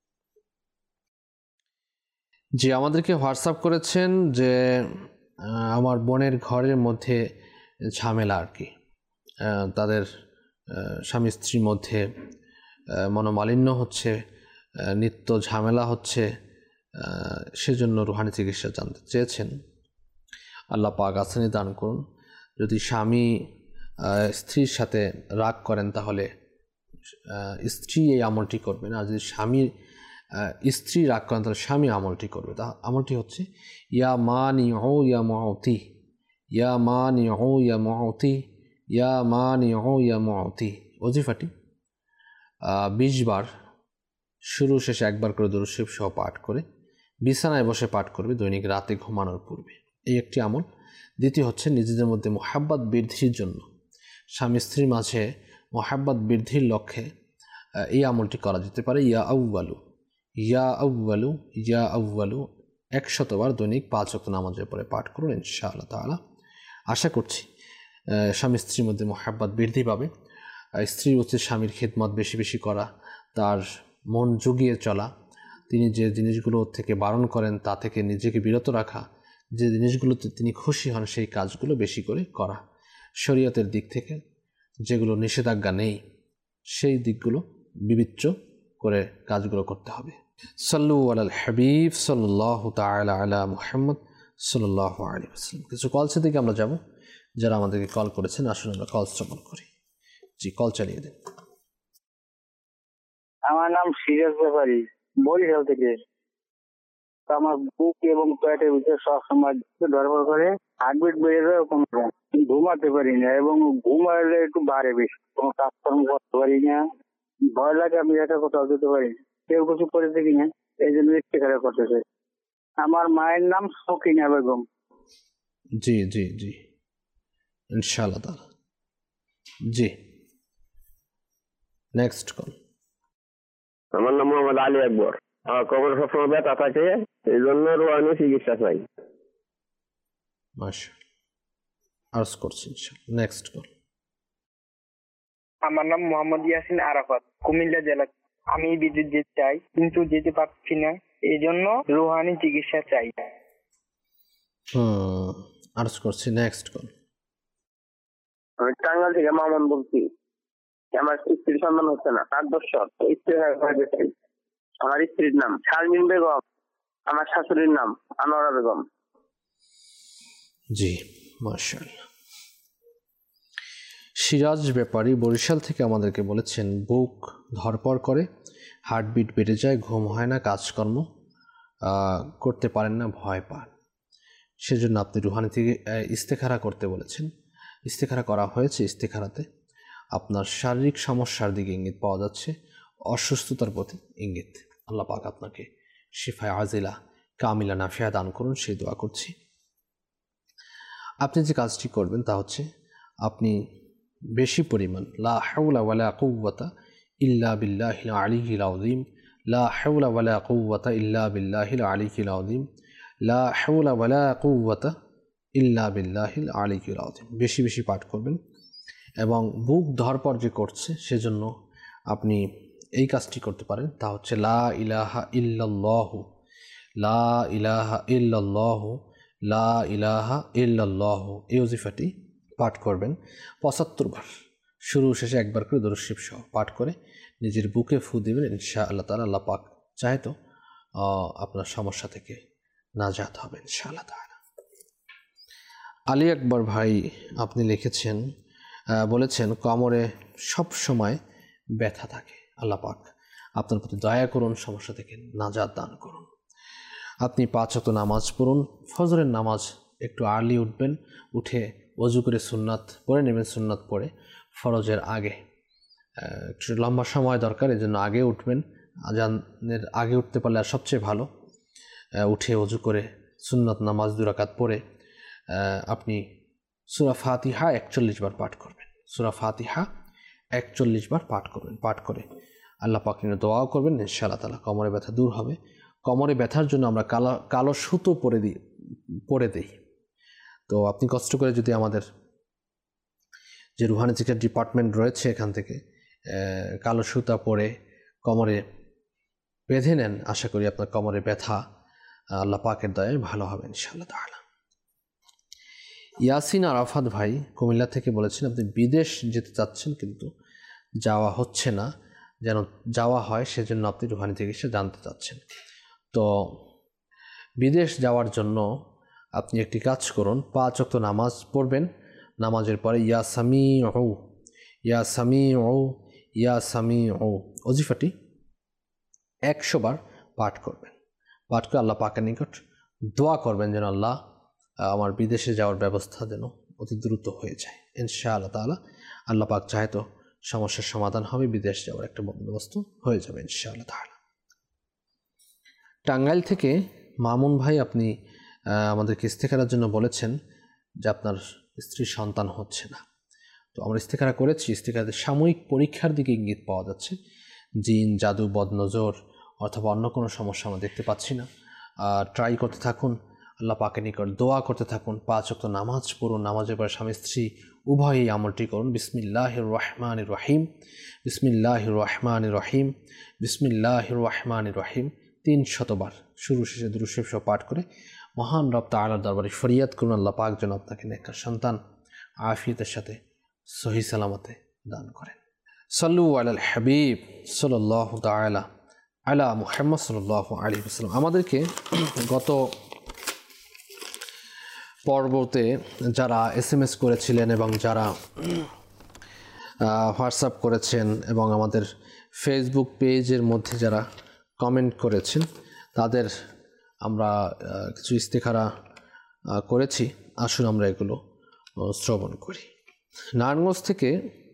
জি আমাদেরকে হোয়াটসঅ্যাপ করেছেন যে আমার বোনের ঘরের মধ্যে ঝামেলা আর কি, তাদের স্বামী স্ত্রীর মধ্যে মনোমালিন্য হচ্ছে, নিত্য ঝামেলা হচ্ছে, সেজন্য রুহানি চিকিৎসা জানতে চেয়েছেন। আল্লাহ পাক আসানি দান করুন। যদি স্বামী স্ত্রীর সাথে রাগ করেন তাহলে স্ত্রী এই আমলটি করবেন, আর যদি স্বামী স্ত্রী রাগ করেন তাহলে স্বামী আমলটি করবে। তা আমলটি হচ্ছে ইয়া মানি ও ইয়া মুতি ইয়া মানি ও ইয়া মুতি ইয়া মানি ও ইয়া মুতি ওজিফাটি বিশ বার শুরু শেষে একবার করে দুরূদ শরীফ সহ পাঠ করে বিছানায় বসে পাঠ করবে দৈনিক রাতে ঘুমানোর পূর্বে। এই একটি আমল। দ্বিতীয় হচ্ছে নিজেদের মধ্যে মুহাব্বত বৃদ্ধির জন্য, স্বামী স্ত্রীর মাঝে মোহাব্বত বৃদ্ধির লক্ষ্যে এই আমলটি করা যেতে পারে। ইয়া আউ্বালু ইয়া আউ্বালু ইয়া আউ্বালু একশতবার দৈনিক পাঁচ ওয়াক্ত নামাজের পরে পাঠ করুন ইনশাআল্লাহ তাআলা। আশা করছি স্বামী স্ত্রীর মধ্যে মোহাব্বত বৃদ্ধি পাবে। স্ত্রীর উচিত স্বামীর খিদমত বেশি বেশি করা, তার মন জুগিয়ে চলা, তিনি যে জিনিসগুলো থেকে বারণ করেন তা থেকে নিজেকে বিরত রাখা, যে জিনিসগুলোতে তিনি খুশি হন সেই কাজগুলো বেশি করে করা, শরীয়তের দিক থেকে যেগুলো নিষেধাজ্ঞা নেই সেই দিকগুলো বিবেচ্য করে কাজগুলো করতে হবে। সাল্লু আলাল হাবিব সাল্লাল্লাহু তাআলা আলা মুহাম্মদ সাল্লাল্লাহু আলাইহি ওয়াসাল্লাম। কিছু কলসের দিকে আমরা যাব, যারা আমাদেরকে কল করেছেন আসুন আমরা কল শ্রবণ করি। জি, কল চালিয়ে দিন। আমার নাম সিরাজ ব্যাপারী, বরিশাল থেকে। আমার বুক এবং পেটের ভিতরে সবসময় ধরপড় করে, হার্টবিট বেড়ে যায়, ঘুমাতে পারি না এবং ঘুমালে একটু বাড়ে বেশি, কোনো কাজকর্ম করতে পারি না, ভয় লাগে আমি এটা কোথাও যেতে পারি না, কেউ কিছু করে দেখি না, এই জন্য ইস্তেখারা করতেছে। আমার মায়ের নাম সকিনা বেগম। জি জি জি ইনশাআল্লাহ তাআলা। জি, নেক্সট কল। আমার নাম মোহাম্মদ আলী আকবর। আমার কবর সবসময় ব্যথা থাকে, এই জন্য রুহানি চিকিৎসা চাই। মাশাআল্লাহ, আরজ করছি ইনশাআল্লাহ। Next call. আমার নাম মোহাম্মদ ইয়াসিন আরাফাত, কুমিল্লা জেলা। আমি বিদেশ যেতে চাই কিন্তু যেতে পারছি না, এই জন্য রুহানি চিকিৎসা চাই। হুম, আরজ করছি। Next call. আমি টাঙ্গাইল থেকে মামুন বলছি। আমার স্ত্রীর সন্তান হচ্ছে না, আট বছর। স্ত্রী আমার স্ত্রীর নাম শারমিন বেগম, আমার শাশুড়ির নাম আনোয়ারা বেগম। জি মাশাআল্লাহ। সিরাজ ব্যাপারী বরিশাল থেকে আমাদেরকে বলেছেন, বুক ধরপড় করে, হার্টবিট বেড়ে যায়, ঘুম হয় না, কাজকর্ম করতে পারেন না, ভয় পান। সেজন্য আপনি রুহানি থেকে ইস্তেখারা করতে বলেছেন। ইস্তেখারা করা হয়েছে। ইস্তেখারাতে আপনার শারীরিক সমস্যার দিকে ইঙ্গিত পাওয়া যাচ্ছে, অসুস্থতার প্রতি ইঙ্গিত। আল্লাহ পাক আপনাকে শিফায়ে আজিলা কামিলা নাফিয়া দান করুন, সেই দোয়া করছি। আপনি যে কাজটি করবেন তা হচ্ছে, আপনি বেশি পরিমাণ লা হাওলা ওয়ালা কুওয়াতা ইল্লা বিল্লাহিল আলিয়্যিল আযীম, লা হাওলা ওয়ালা কুওয়াতা ইল্লা বিল্লাহিল আলিয়্যিল আযীম, লা হাওলা ওয়ালা কুওয়াতা ইল্লা বিল্লাহিল আলিয়্যিল আযীম বেশি বেশি পাঠ করবেন। এবং বুক ধরপড় যে করছে সেজন্য আপনি এই কাজটি করতে পারেন, তা হচ্ছে লা ইলাহা ইল্লাল্লাহু, লা ইলাহা ইল্লাল্লাহু, লা ইলাহা ইল্লাল্লাহু এই ওজিফাটি পাঠ করবেন পঁচাত্তর বার, শুরু শেষে একবার করে দরুদ শরীফ সহ পাঠ করে নিজের বুকে ফু দিবেন। ইনশাআল্লাহ তাআলা আল্লাহ পাক চাহে তো আপনার সমস্যা থেকে নাজাত হবে ইনশাআল্লাহ তাআলা। আলী আকবর ভাই আপনি লিখেছেন, বলেছেন কোমরে সব সময় ব্যথা থাকে, আল্লাহ পাক আপনার প্রতি দয়া করুন, সমস্যা থেকে নাজাত দান করুন। আপনি পাঁচ ওয়াক্ত নামাজ পড়ুন, ফজরের নামাজ একটু আর্লি উঠবেন, উঠে ওযু করে সুন্নাত পড়ে নেবেন, সুন্নাত পড়ে ফরজের আগে একটু লম্বা সময় দরকার, এই জন্য আগে উঠবেন, আজানের আগে উঠতে পারলে আর সবচেয়ে ভালো। উঠে ওযু করে সুন্নাত নামাজ দুই রাকাত পড়ে আপনি সূরা ফাতিহা একচল্লিশ বার পাঠ করবেন, সূরা ফাতিহা একচল্লিশ বার পাঠ করবেন। পাঠ করে আল্লাহ পাক নিয়ে দোয়াও করবেন, ইনশাআল্লাহ তাআলা কোমরে ব্যথা দূর হবে। কোমরে ব্যথার জন্য আমরা কালো কালো সুতো পরে দিই পরে দিই তো আপনি কষ্ট করে যদি আমাদের যে রুহানি চিকিৎসা ডিপার্টমেন্ট রয়েছে এখান থেকে কালো সুতা পরে কোমরে বেঁধে নেন, আশা করি আপনার কোমরে ব্যথা আল্লাহ পাকের দয়ায় ভালো হবে ইনশাআল্লাহ তাআলা। ইয়াসিন আরাফাত ভাই কুমিল্লা থেকে বলেছেন, আপনি বিদেশ যেতে চাচ্ছেন কিন্তু যাওয়া হচ্ছে না, যেন যাওয়া হয় সেজন্য আপনি রুহানি চিকিৎসা জানতে চাচ্ছেন। তো বিদেশ যাওয়ার জন্য আপনি একটি কাজ করুন, পাঁচ ওয়াক্ত নামাজ পড়বেন, নামাজের পরে ইয়া সামিউ ইয়া সামিউ ইয়া সামিউ ওজিফাটি একশো বার পাঠ করবেন। পাঠ করে আল্লাহ পাকের নিকট দোয়া করবেন যেন আল্লাহ আমার বিদেশে যাওয়ার ব্যবস্থা যেন অতি দ্রুত হয়ে যায় ইনশাআল্লাহ তাআলা। আল্লাহ পাক চাহে তো সমস্যার সমাধান হবে, বিদেশ যাওয়ার একটা বন্দোবস্ত হয়ে যাবে ইনশাআল্লাহ তাআলা। টাঙ্গাইল থেকে মামুন ভাই আপনি আমাদেরকে ইস্তেখারার জন্য বলেছেন যে আপনার স্ত্রীর সন্তান হচ্ছে না। তো আমরা ইস্তেখারা করেছি, ইস্তেখারাতে সাময়িক পরীক্ষার দিকে ইঙ্গিত পাওয়া যাচ্ছে। জিন, জাদু, বদনজর অথবা অন্য কোনো সমস্যা আমরা দেখতে পাচ্ছি না। ট্রাই করতে থাকুন, আল্লাহ পাকের নিকট দোয়া করতে থাকুন, পাঁচ ওয়াক্ত নামাজ পড়ুন, নামাজের পর স্বামী স্ত্রী উভয়ই আমলটি করুন। বিসমিল্লাহির রহমানির রহিম, বিসমিল্লাহির রহমানির রহিম, বিসমিল্লাহির রহমানির রহিম তিন শতবার শুরু শেষে দুরূদ শরীফ সহ পাঠ করে মহান রব তাআলার দরবারে ফরিয়াদ করুন, আল্লাহ পাক যেন আপনাকে নেককার সন্তান আফিয়তের সাথে সহি সালামতে দান করেন। সাল্লু আলাল হাবিব সাল্লাল্লাহু তাআলা আলা মুহাম্মদ সাল্লাল্লাহু আলাইহি ওয়াসাল্লাম। আমাদেরকে গত পর্বতে যারা এস এম এস করেছিলেন এবং যারা হোয়াটসঅ্যাপ করেছেন এবং আমাদের ফেসবুক পেজের মধ্যে যারা কমেন্ট করেছেন, তাদের আমরা কিছু ইস্তেখারা করেছি। আসুন আমরা এগুলো শ্রবণ করি। নারায়ণগঞ্জ থেকে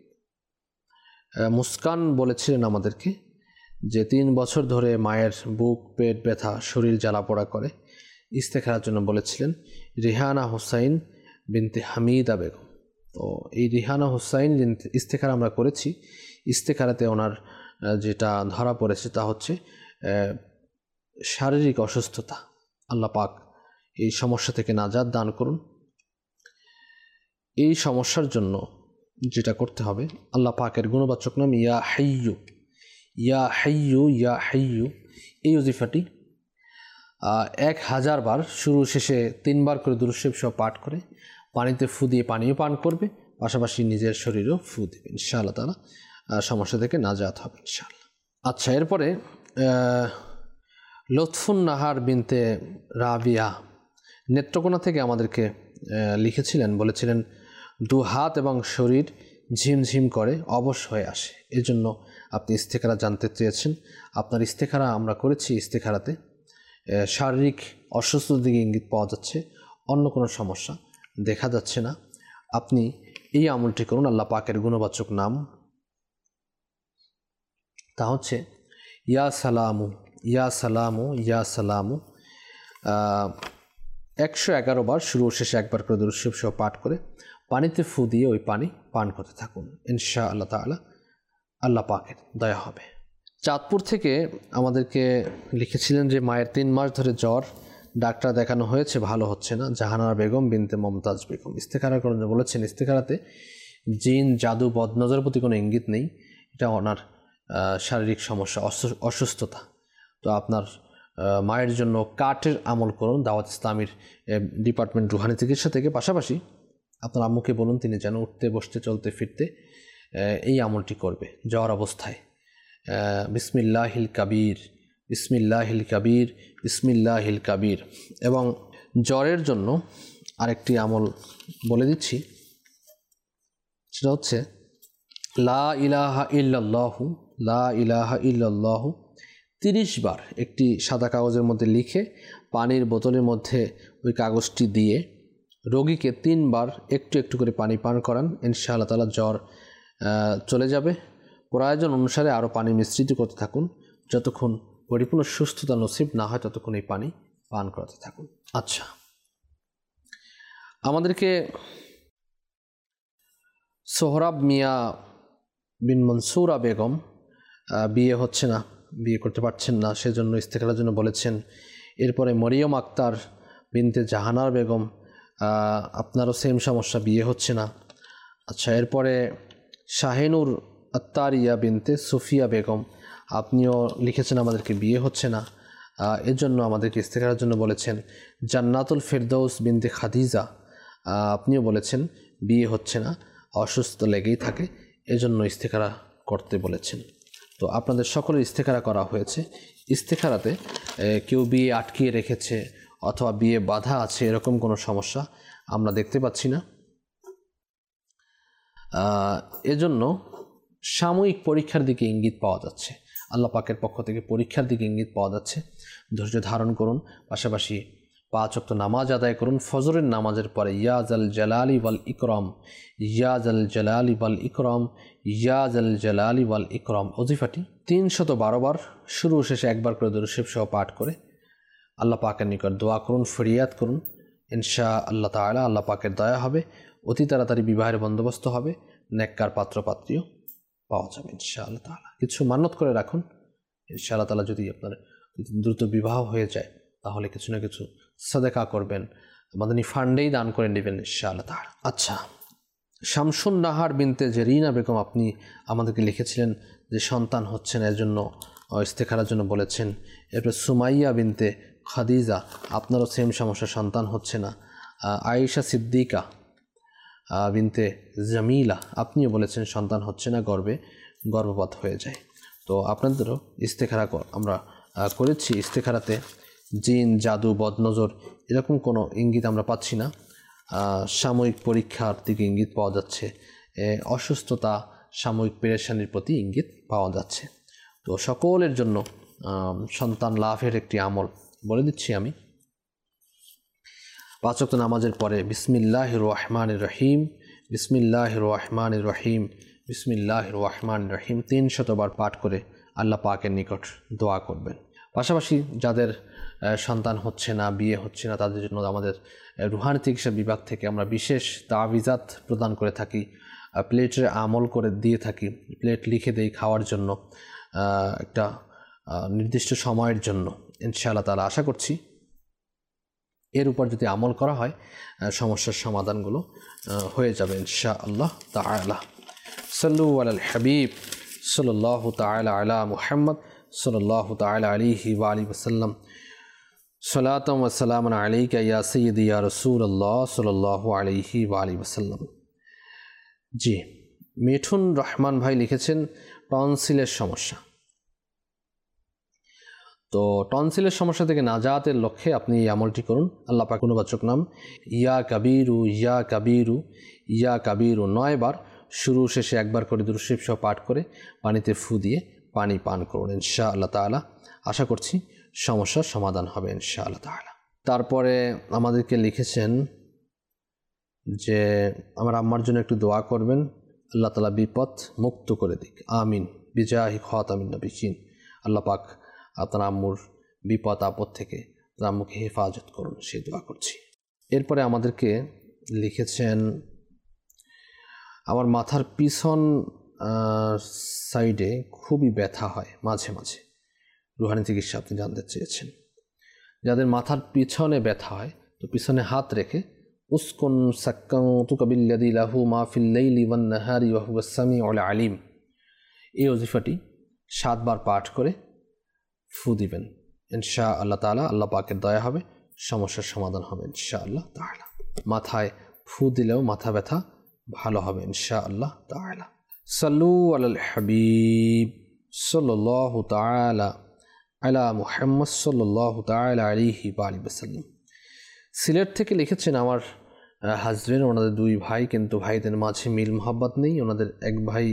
মুস্কান বলেছিলেন আমাদেরকে যে তিন বছর ধরে মায়ের বুক, পেট ব্যথা, শরীর জ্বালাপোড়া করে, ইস্তেখারার জন্য বলেছিলেন রিহানা হুসাইন বিনতে হামিদা বেগম। তো এই রিহানা হুসাইন ইস্তেখারা আমরা করেছি। ইস্তেখারাতে ওনার যেটা ধরা পড়েছে তা হচ্ছে শারীরিক অসুস্থতা। আল্লাহ পাক এই সমস্যা থেকে নাজাত দান করুন। এই সমস্যার জন্য যেটা করতে হবে, আল্লাহ পাকের গুণবাচক নাম ইয়া হাইয়ু, ইয়া হাইয়ু, ইয়া হাইয়ু, এই ওজিফাটি এক হাজার বার শুরু শেষে তিনবার করে দুরূদ শরীফ সহ পাঠ করে পানিতে ফু দিয়ে পানিও পান করবে, পাশাপাশি নিজের শরীরেও ফু দেবে। ইনশাআল্লাহ তাআলা সমস্যা থেকে নাজাত হবে ইনশাআল্লাহ। আচ্ছা, এরপরে লুৎফুন নাহার বিনতে রাবিয়া নেত্রকোনা থেকে আমাদেরকে লিখেছিলেন, বলেছিলেন দু হাত এবং শরীর ঝিমঝিম করে, অবশ হয়ে আসে, এজন্য আপনি ইস্তেখারা জানতে চেয়েছেন। আপনার ইস্তেখারা আমরা করেছি। ইস্তেখারাতে শারীরিক অসুস্থতার দিকে ইঙ্গিত পাওয়া যাচ্ছে, অন্য কোনো সমস্যা দেখা যাচ্ছে না। আপনি এই আমলটি করুন। আল্লাহ পাকের গুণবাচক নাম তা হচ্ছে ইয়া সালামু, ইয়া সালামু, ইয়া সালামু। একশো এগারো বার শুরু শেষে একবার করে দুরূদ শরীফ সহ পাঠ করে পানিতে ফু দিয়ে ওই পানি পান করতে থাকুন। ইনশাআল্লাহ তাআলা আল্লাহ পাকের দয়া হবে। চাঁদপুর থেকে আমাদেরকে লিখেছিলেন যে মায়ের তিন মাস ধরে জ্বর, ডাক্তার দেখানো হয়েছে, ভালো হচ্ছে না। জাহানারা বেগম বিনতে মমতাজ বেগম ইস্তেখারা করেন বলেছেন ইস্তেখারাতে জিন, জাদু, বদনজরের প্রতি কোনো ইঙ্গিত নেই, এটা ওনার শারীরিক সমস্যা, অসুস্থতা। তো আপনার মায়ের জন্য কাঠের আমল করুন দাওয়াত ইসলামীর ডিপার্টমেন্ট রুহানি চিকিৎসা থেকে। পাশাপাশি আপনার আম্মুকে বলুন তিনি যেন উঠতে বসতে চলতে ফিরতে এই আমলটি করবে জ্বর অবস্থায়। বিসমিল্লাহিল কাবীর, বিসমিল্লাহিল কাবীর, বিসমিল্লাহিল কাবীর। এবং জ্বরের জন্য আরেকটি আমল বলে দিচ্ছি, সেটা হচ্ছে লা ইলাহা ইল্লাল্লাহু, লা ইলাহা ইল্লাল্লাহু তিরিশ বার একটি সাদা কাগজের মধ্যে লিখে পানির বোতলের মধ্যে ওই কাগজটি দিয়ে রোগীকে তিনবার একটু একটু করে পানি পান করান। ইনশাআল্লাহ তাআলা জ্বর চলে যাবে। প্রয়োজন অনুসারে আরও পানি মিশ্রিত করতে থাকুন, যতক্ষণ পরিপূর্ণ সুস্থতা নসিব না হয় ততক্ষণ এই পানি পান করাতে থাকুন। আচ্ছা, আমাদেরকে সোহরাব মিয়া বিন মনসুরা বেগম বিয়ে হচ্ছে না, বিয়ে করতে পারছেন না, সেজন্য ইস্তেখারার জন্য বলেছেন। এরপরে মরিয়ম আক্তার বিনতে জাহানার বেগম, আপনারও সেম সমস্যা, বিয়ে হচ্ছে না। আচ্ছা, এরপরে শাহিনুর আত্তারিয়া বিনতে সুফিয়া বেগম, আপনিও লিখেছেন আমাদেরকে বিয়ে হচ্ছে না, এর জন্য আমাদেরকে ইস্তেখারার জন্য বলেছেন। জান্নাতুল ফেরদৌস বিনতে খাদিজা, আপনিও বলেছেন বিয়ে হচ্ছে না, অসুস্থ লেগেই থাকে, এজন্য ইস্তেখারা করতে বলেছেন। তো আপনাদের সকলের ইস্তেখারা করা হয়েছে। ইস্তেখারাতে কেউ বিয়ে আটকিয়ে রেখেছে অথবা বিয়ে বাধা আছে এরকম কোনো সমস্যা আমরা দেখতে পাচ্ছি না। এজন্য সাময়িক পরীক্ষার দিকে ইঙ্গিত পাওয়া যাচ্ছে, আল্লাহ পাকের পক্ষ থেকে পরীক্ষার দিকে ইঙ্গিত পাওয়া যাচ্ছে। ধৈর্য ধারণ করুন, পাশাপাশি পাঁচ ওয়াক্ত নামাজ আদায় করুন। ফজরের নামাজের পরে ইয়াজাল জালালি ওয়াল ইকরাম, ইয়াজাল জালালি ওয়াল ইকরাম, ইয়াজাল জালালি ওয়াল ইকরাম ওজিফাটি তিনশত বারো বার শুরু শেষে একবার করে দুরূদ শরীফ সহ পাঠ করে আল্লাহ পাকের নিকট দোয়া করুন, ফরিয়াদ করুন। ইনশা আল্লাহ তাআলা আল্লাহ পাকের দয়া হবে, অতি তাড়াতাড়ি বিবাহের বন্দোবস্ত হবে, নেককার পাত্র পাত্রীও পাওয়া যাবে ইনশাআল্লাহ তাআলা। কিছু মান্যত করে রাখুন, ইনশাআল্লাহ তাআলা যদি আপনার দ্রুত বিবাহ হয়ে যায় তাহলে কিছু না কিছু সাদাকা করবেন, মাদানী ফান্ডেই দান করে নেবেন ইনশাআল্লাহ তাআলা। আচ্ছা, শামসুন নাহার বিনতে জেরিনা বেগম আপনি আমাদেরকে লিখেছিলেন যে সন্তান হচ্ছে না, এর জন্য ইস্তেখারার জন্য বলেছেন। এরপর সুমাইয়া বিনতে খাদিজা আপনারও সেম সমস্যা, সন্তান হচ্ছে না। আয়েশা সিদ্দিকা বিনতে জামিলা আপনিও বলেছেন সন্তান হচ্ছে না, গর্ভে গর্ভপাত হয়ে যায়। তো আপনাদেরও ইস্তেখারা আমরা করেছি। ইস্তেখারাতে জিন, জাদু, বদনজর এরকম কোনো ইঙ্গিত আমরা পাচ্ছি না। সাময়িক পরীক্ষার দিকে ইঙ্গিত পাওয়া যাচ্ছে, অসুস্থতা, সাময়িক পেরেশানির প্রতি ইঙ্গিত পাওয়া যাচ্ছে। তো সকলের জন্য সন্তান লাভের একটি আমল বলে দিচ্ছি আমি। পাঁচ ওয়াক্ত নামাজের পরে বিসমিল্লাহির রহমানির রহিম, বিসমিল্লাহির রহমানির রহিম, বিসমিল্লাহির রহমানির রহিম তিন শতবার পাঠ করে আল্লাহ পাকের নিকট দোয়া করবেন। পাশাপাশি যাদের সন্তান হচ্ছে না, বিয়ে হচ্ছে না, তাদের জন্য আমাদের রুহানি চিকিৎসা বিভাগ থেকে আমরা বিশেষ তাবিজাত প্রদান করে থাকি, প্লেটের আমল করে দিয়ে থাকি, প্লেট লিখে দেই খাওয়ার জন্য একটা নির্দিষ্ট সময়ের জন্য। ইনশাআল্লাহ তাআলা আশা করছি এর উপর যদি আমল করা হয় সমস্যার সমাধানগুলো হয়ে যাবে ইনশাআল্লাহ তাআলা। সাল্লু আলাল হাবিব সাল্লাল্লাহু তাআলা আলা মুহাম্মদ সাল্লাল্লাহু তাআলা আলাইহি ওয়া আলিহি ওয়াসাল্লাম। সালাতাম ওয়া সালামান আলাইকা ইয়া সাইয়্যিদি ইয়া রাসূলুল্লাহ সাল্লাল্লাহু আলাইহি ওয়া আলিহি ওয়াসাল্লাম। জি, মিঠুন রহমান ভাই লিখেছেন টনসিলের সমস্যা। তো টনসিলের সমস্যা থেকে নাজাতের লক্ষ্যে আপনি এই আমলটি করুন। আল্লাহ পাক গুণবাচক নাম ইয়া কাবীরু ইয়া কাবীরু ইয়া কাবীরু নয় বার শুরু শেষে একবার করে দুরূদ শরীফ সহ পাঠ করে পানিতে ফু দিয়ে পানি পান করুন ইনশাআল্লাহ তাআলা। আশা করছি সমস্যার সমাধান হবে ইনশাআল্লাহ তাআলা। তারপরে আমাদেরকে লিখেছেন যে আমার আম্মার জন্য একটু দোয়া করবেন, আল্লাহ তাআলা বিপদ মুক্ত করে দিক, আমিন বিজাহি খাতামিন নবিয়্যিন। আল্লাহ পাক আপনার আম্মুর বিপদ আপদ থেকে আম্মুকে হেফাজত করুন, সেই দোয়া করছি। এরপরে আমাদেরকে লিখেছেন আমার মাথার পিছন সাইডে খুবই ব্যথা হয় মাঝে মাঝে, রুহানি চিকিৎসা আপনি জানতে চেয়েছেন। যাদের মাথার পিছনে ব্যথা হয় তো পিছনে হাত রেখে উসকুন সাক্কাতুকা বিল্লাযী লাহু মা ফিল লাইলি ওয়ান নাহারি ওয়া হুয়াস সামিউল আলিম, এই ওজিফাটি সাতবার পাঠ করে ফু দিবেন ইনশাআল্লাহ তাআলা। আল্লাহ পাকের দয়া হবে, সমস্যার সমাধান হবে ইনশাআল্লাহ তাআলা। মাথায় ফু দিলেও মাথা ব্যথা ভালো হবে ইনশাআল্লাহ তাআলা। সাল্লু আলাল হাবিব সাল্লাল্লাহু তাআলা আলা মুহাম্মদ সাল্লাল্লাহু তাআলা আলাইহি ওয়া আলিহি ওয়াসাল্লাম। সিলেট থেকে লিখেছেন আমার হাজবেন্ড, ওনাদের দুই ভাই, কিন্তু ভাইদের মাঝে মিল মোহাব্বত নেই। ওনাদের এক ভাই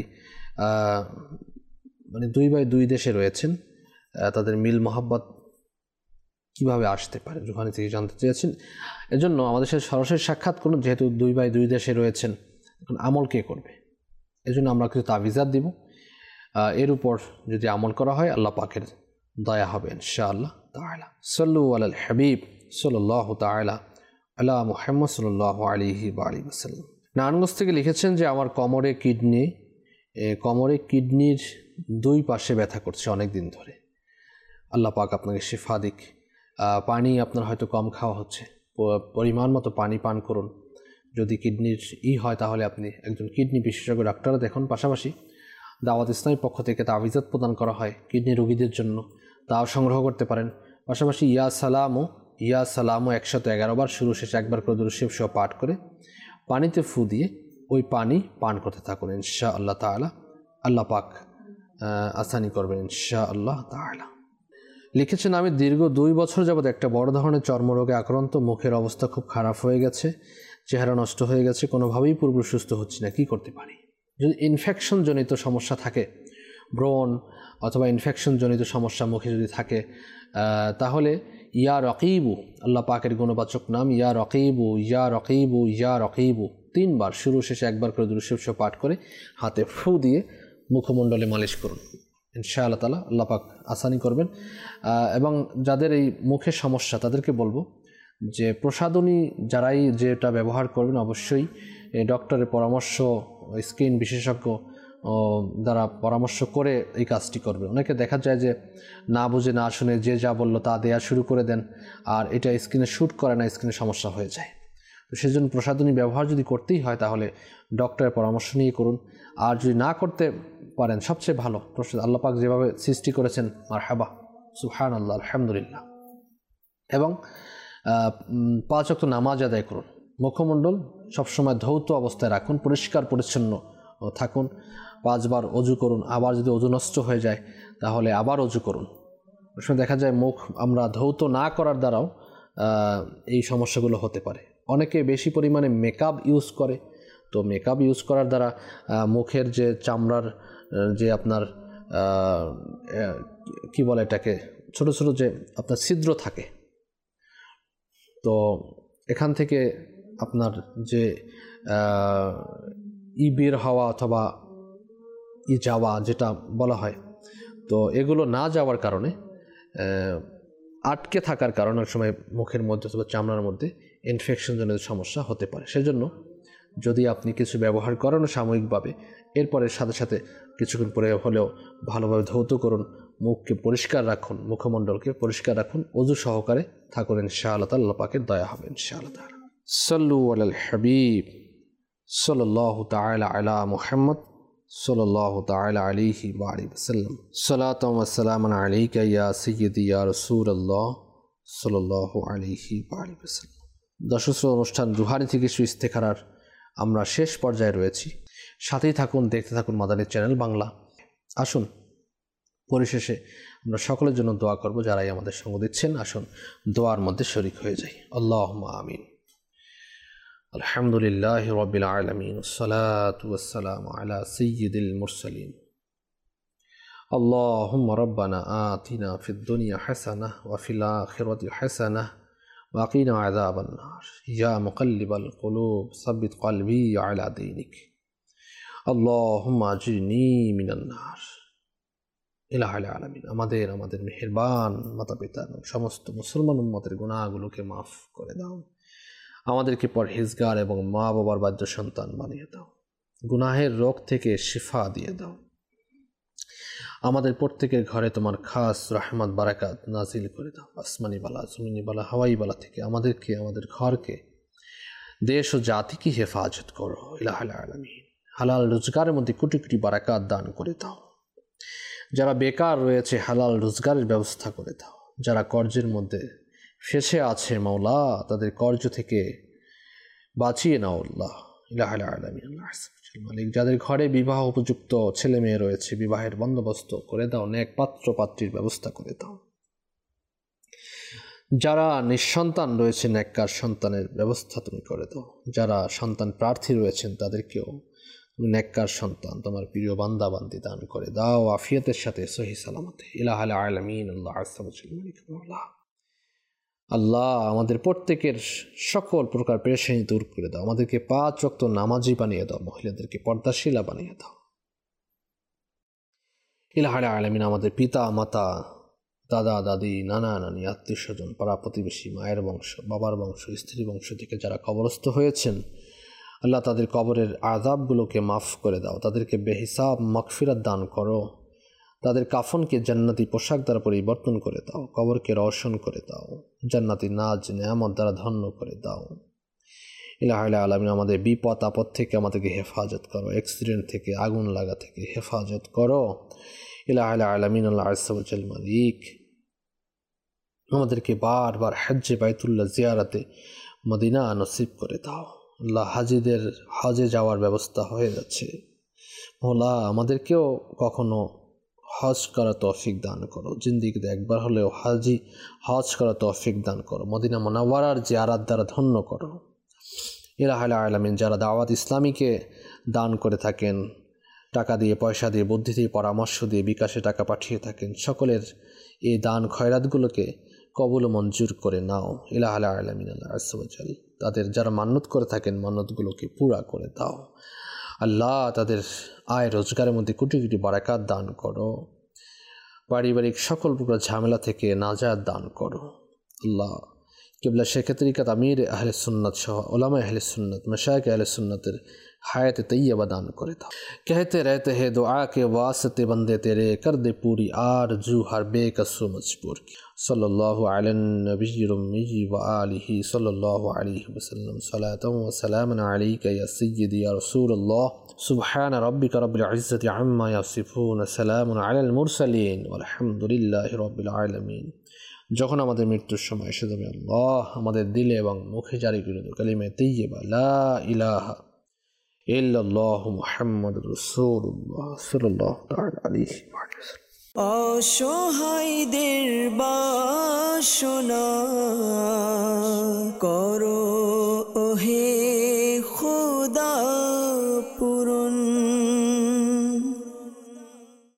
মানে দুই ভাই দুই দেশে রয়েছেন, তাদের মিল মোহাব্বত কীভাবে আসতে পারে রুহানি থেকে জানতে চেয়েছেন। এজন্য আমাদের সাথে সরাসরি সাক্ষাৎ করুন, যেহেতু দুই ভাই দুই দেশে রয়েছেন, এখন আমল কে করবে? এজন্য আমরা কিছু তাবিজাত দিব, এর উপর যদি আমল করা হয় আল্লাহ পাকের দয়া হবে ইনশাআল্লাহ তাআলা। সাল্লু আলাল হাবিব সাল্লাল্লাহু তাআলা আলা মুহাম্মদ সাল্লাল্লাহু আলাইহি ওয়া আলিহি ওয়াসাল্লাম। নারায়ণগঞ্জ থেকে লিখেছেন যে আমার কোমরে কিডনি কোমরে কিডনির দুই পাশে ব্যথা করছে অনেক দিন ধরে, আল্লাহ পাক আপনাকে শিফা দিক। পানি আপনার হয়তো কম খাওয়া হচ্ছে, পরিমাণ মতো পানি পান করুন। যদি কিডনির ই হয় তাহলে আপনি একজন কিডনি বিশেষজ্ঞ ডাক্তার দেখুন। পাশাপাশি দাওয়াত ইসলামের পক্ষ থেকে তাবিজাত প্রদান করা হয় কিডনি রোগীদের জন্য, তাও সংগ্রহ করতে পারেন। পাশাপাশি ইয়া সালামও ইয়া সালামও একশত এগারো বার শুরু শেষে একবার করে দুরূদ শরীফ সহ পাঠ করে পানিতে ফু দিয়ে ওই পানি পান করতে থাকুন ইনশাআল্লাহ তাআলা। আল্লাহ পাক আসানি করবেন ইনশাআল্লাহ তাআলা। লিখেছেন আমি দীর্ঘ দুই বছর যাবৎ একটা বড় ধরনের চর্মরোগে আক্রান্ত, মুখের অবস্থা খুব খারাপ হয়ে গেছে, চেহারা নষ্ট হয়ে গেছে, কোনোভাবেই পূর্ব সুস্থ হচ্ছি না, কি করতে পারি? যদি ইনফেকশন জনিত সমস্যা থাকে, ব্রণ অথবা ইনফেকশন জনিত সমস্যা মুখে যদি থাকে, তাহলে ইয়া রকিবু আল্লাহ পাকের গুণবাচক নাম ইয়া রকিবু ইয়া রকিবু ইয়া রকিবু তিনবার শুরু শেষে একবার করে দুরূদ শরীফ পাঠ করে হাতে ফু দিয়ে মুখমণ্ডলে মালিশ করুন ইনশাআল্লাহ তাআলা। আল্লাহ পাক আসানি করবেন। এবং যাদের এই মুখের সমস্যা তাদেরকে বলবো যে প্রসাধনী যারাই যেটা ব্যবহার করবেন অবশ্যই ডক্টরের পরামর্শ স্কিন বিশেষজ্ঞ দ্বারা পরামর্শ করে এই কাজটি করবে। অনেকে দেখা যায় যে না বুঝে না শুনে যে যা বললো তা দেওয়া শুরু করে দেন, আর এটা স্কিনে শ্যুট করে না, স্কিনে সমস্যা হয়ে যায়। তো সেজন্য প্রসাধনী ব্যবহার যদি করতেই হয় তাহলে ডক্টরের পরামর্শ নিয়ে করুন। আর যদি না করতে পারেন সবচেয়ে ভালো, প্রসাদ আল্লাহ পাক যেভাবে সৃষ্টি করেছেন মারহাবা, সুবহানাল্লাহ, আলহামদুলিল্লাহ। এবং পাঁচ ওয়াক্ত নামাজ আদায় করুন। মুখমণ্ডল সবসময় ধৌত অবস্থায় রাখুন, পরিষ্কার পরিচ্ছন্ন থাকুন। পাঁচবার অজু করুন। আবার যদি অজু নষ্ট হয়ে যায় তাহলে আবার অজু করুন। ওই সময় দেখা যায় মুখ আমরা ধৌত না করার দ্বারাও এই সমস্যাগুলো হতে পারে। অনেকে বেশি পরিমাণে মেকআপ ইউজ করে, তো মেকআপ ইউজ করার দ্বারা মুখের যে চামড়ার যে আপনার কি বলে এটাকে, ছোট ছোট যে আপনার ছিদ্র থাকে, তো এখান থেকে আপনার যে ই বের হওয়া অথবা ই যাওয়া যেটা বলা হয়, তো এগুলো না যাওয়ার কারণে আটকে থাকার কারণে অনেক সময় মুখের মধ্যে অথবা চামড়ার মধ্যে ইনফেকশনজনিত সমস্যা হতে পারে। সেজন্য যদি আপনি কিছু ব্যবহার করেন সাময়িকভাবে, এরপরে সাথে সাথে কিছুক্ষণ পরে হলেও ভালোভাবে ধৌত করুন, মুখকে পরিষ্কার রাখুন, মুখমণ্ডলকে পরিষ্কার রাখুন, অজু সহকারে থাকুন, ইনশাআল্লাহ আল্লাহ পাকের দয়া হবে ইনশাআল্লাহ তাআলা। সাল্লু আলাল হাবিব সাল্লাল্লাহু তাআলা আলা মুহাম্মদ সাল্লাল্লাহু তাআলা আলাইহি ওয়া আলিহি ওয়াসাল্লাম। সালাতু ওয়া সালামুন আলাইকা ইয়া সাইয়্যিদি ইয়া রাসূলুল্লাহ সাল্লাল্লাহু আলাইহি ওয়া আলিহি ওয়াসাল্লাম। দর্শক অনুষ্ঠান রুহানি থেকে ইস্তেখারার আমরা শেষ পর্যায়ে রয়েছি। সাথেই থাকুন, দেখতে থাকুন মাদানী চ্যানেল বাংলা। আসুন পরিশেষে আমরা সকলের জন্য দোয়া করব যারাই আমাদের সঙ্গ দিচ্ছেন। আসুন দোয়ার মধ্যে শরীক হয়ে যাই। আল্লাহুম্মা আমিন। আলহামদুলিল্লাহি রাব্বিল আলামিন, ওয়াসসালাতু ওয়াসসালামু আলা সাইয়্যিদিল মুরসালিন। আল্লাহুম্মা রাব্বানা আতিনা ফিদ দুনিয়া হাসানাহ ওয়া ফিল আখিরাতি হাসানাহ ওয়া কিনা আযাবান নার। ইয়া মুকাল্লিবাল কুলুব সাব্বিত কলবি আলা দীনিক। আল্লাহুম্মা আজরিনি মিনান নার। ইলাহুল আলামিন, আমাদের আমাদের মেহেরবান মাতা পিতা সমস্ত মুসলমান উম্মতের গুনাহগুলোকে মাফ করে দাও। আমাদেরকে পরহেজগার এবং মা বাবার বাধ্য সন্তান বানিয়ে দাও। গুনাহের রোগ থেকে শিফা দিয়ে দাও। আমাদের প্রত্যেকের ঘরে তোমার খাস রহমত বারাকাত নাজিল করে দাও। আসমানি বালা, জমিনি বালা, হাওয়াই বালা থেকে আমাদেরকে, আমাদের ঘরকে, দেশ ও জাতিকে হেফাজত করো ইলাহুল আলামিন। হালাল রোজগারের মধ্যে কোটি কোটি বারাকাত দান করে দাও। যারা বেকার রয়েছে হালাল রোজগারের ব্যবস্থা করে দাও। যারা কর্জের মধ্যে ফেসে আছে মাওলা, তাদের কর্জ থেকে বাঁচিয়ে নাও আল্লাহ ইলাহুল আলামিন। মালিক, যাদের ঘরে বিবাহ উপযুক্ত ছেলে মেয়ে রয়েছে বিবাহের বন্দোবস্ত করে দাও, নেক পাত্র পাত্রীর ব্যবস্থা করে দাও। যারা নিঃসন্তান রয়েছে নেককার সন্তানের ব্যবস্থা তুমি করে দাও। যারা সন্তান প্রার্থী রয়েছেন তাদেরকেও নেককার সন্তান তোমার প্রিয় বান্দা বান্দি দান করে দাও আফিয়তের সাথে সহি সালামতে ইলাহুল আলামিন। আল্লাহ আযজা ওয়া জাল্লা মালিক মাওলা, আল্লাহ আমাদের প্রত্যেকের সকল প্রকার পেরেশানি দূর করে দাও। আমাদেরকে পাঁচ ওয়াক্ত নামাজি বানিয়ে দাও, মহিলাদেরকে পর্দাশীলা বানিয়ে দাও ইলাহুল আলামিন। আমাদের পিতা মাতা, দাদা দাদি, নানা নানি, আত্মীয় স্বজন, পাড়া প্রতিবেশী, মায়ের বংশ, বাবার বংশ, স্ত্রী বংশ থেকে যারা কবরস্থ হয়েছেন আল্লাহ তাদের কবরের আযাবগুলোকে মাফ করে দাও। তাদেরকে বেহিসাব মাগফিরাত দান করো। তাদের কাফনকে জান্নাতি পোশাক দ্বারা পরিবর্তন করে দাও। কবরকে রওশন করে দাও। জান্নাতি নাজ নেয়ামত দ্বারা ধন্য করে দাও ইলাহুল আলামিন। আমাদের বিপদ আপদ থেকে আমাদেরকে হেফাজত করো। অ্যাক্সিডেন্ট থেকে, আগুন লাগা থেকে হেফাজত করো ইলাহুল আলামিন। আল্লাহ আযজা ওয়া জাল্লা মালিক, আমাদেরকে বারবার হজ্জে বাইতুল্লাহ জিয়ারতে মদিনা নসিব করে দাও আল্লাহ। হাজিদের হজে যাওয়ার ব্যবস্থা হয়ে যাচ্ছে মওলা, আমাদেরকেও কখনো হজ করা তৌফিক দান করো। জিন্দিগিতে একবার হলেও হাজি হজ করা তৌফিক দান করো। মদিনা মুনাওয়ারার জিয়ারত দ্বারা ধন্য করো ইলাহুল আলামিন। যারা দাওয়াত ইসলামীকে দান করে থাকেন, টাকা দিয়ে, পয়সা দিয়ে, বুদ্ধি দিয়ে, পরামর্শ দিয়ে, বিকাশে টাকা পাঠিয়ে থাকেন, সকলের এই দান খয়রাতগুলোকে কবুল মঞ্জুর করে নাও ইলাহুল আলামিন। আল্লাহ আযজা ওয়া জাল্লা, তাদের যারা মান্নত করে থাকেন মান্নতগুলোকে পুরা করে দাও আল্লাহ। তাদের আয় রোজগারের মধ্যে কোটি কোটি বারাকাত দান করো। পারিবারিক সকল প্রকার ঝামেলা থেকে নাজাত দান করো আল্লাহ। কিবলা শেখ তরিকাত আমির আহলে সুন্নাত সহ ওলামা আহলে সুন্নাত, মাশায়েখ আহলে সুন্নাতের हायत तैयबा दान करे था। कहते रहते हैं दुआ के वास्ते बंदे तेरे, कर दे पूरी आरज़ू हर बेकसो मजबूर की। सल्लल्लाहु अलैहि व आलिहि सल्लल्लाहु अलैहि वसल्लम सलातन व सलामन अलैका या सय्यदी या रसूलल्लाह। सुब्हान रब्बिका रब्बिल इज़्ज़ति अम्मा यसिफून, सलामुन अलल मुरसलीन वलहम्दुलिल्लाहि रब्बिल आलमीन। যখন আমাদের মৃত্যুর সময় এসে যাবে, আল্লাহ আমাদের দিলে এবং মুখে জারি করে দেবে কালিমা তাইয়্যিবা লা ইলাহা ইল্লাল্লাহু মুহাম্মাদুর রাসূলুল্লাহ সাল্লাল্লাহু তাআলা আলাইহি ওয়াসাল্লাম। অসহায়দের বাসনা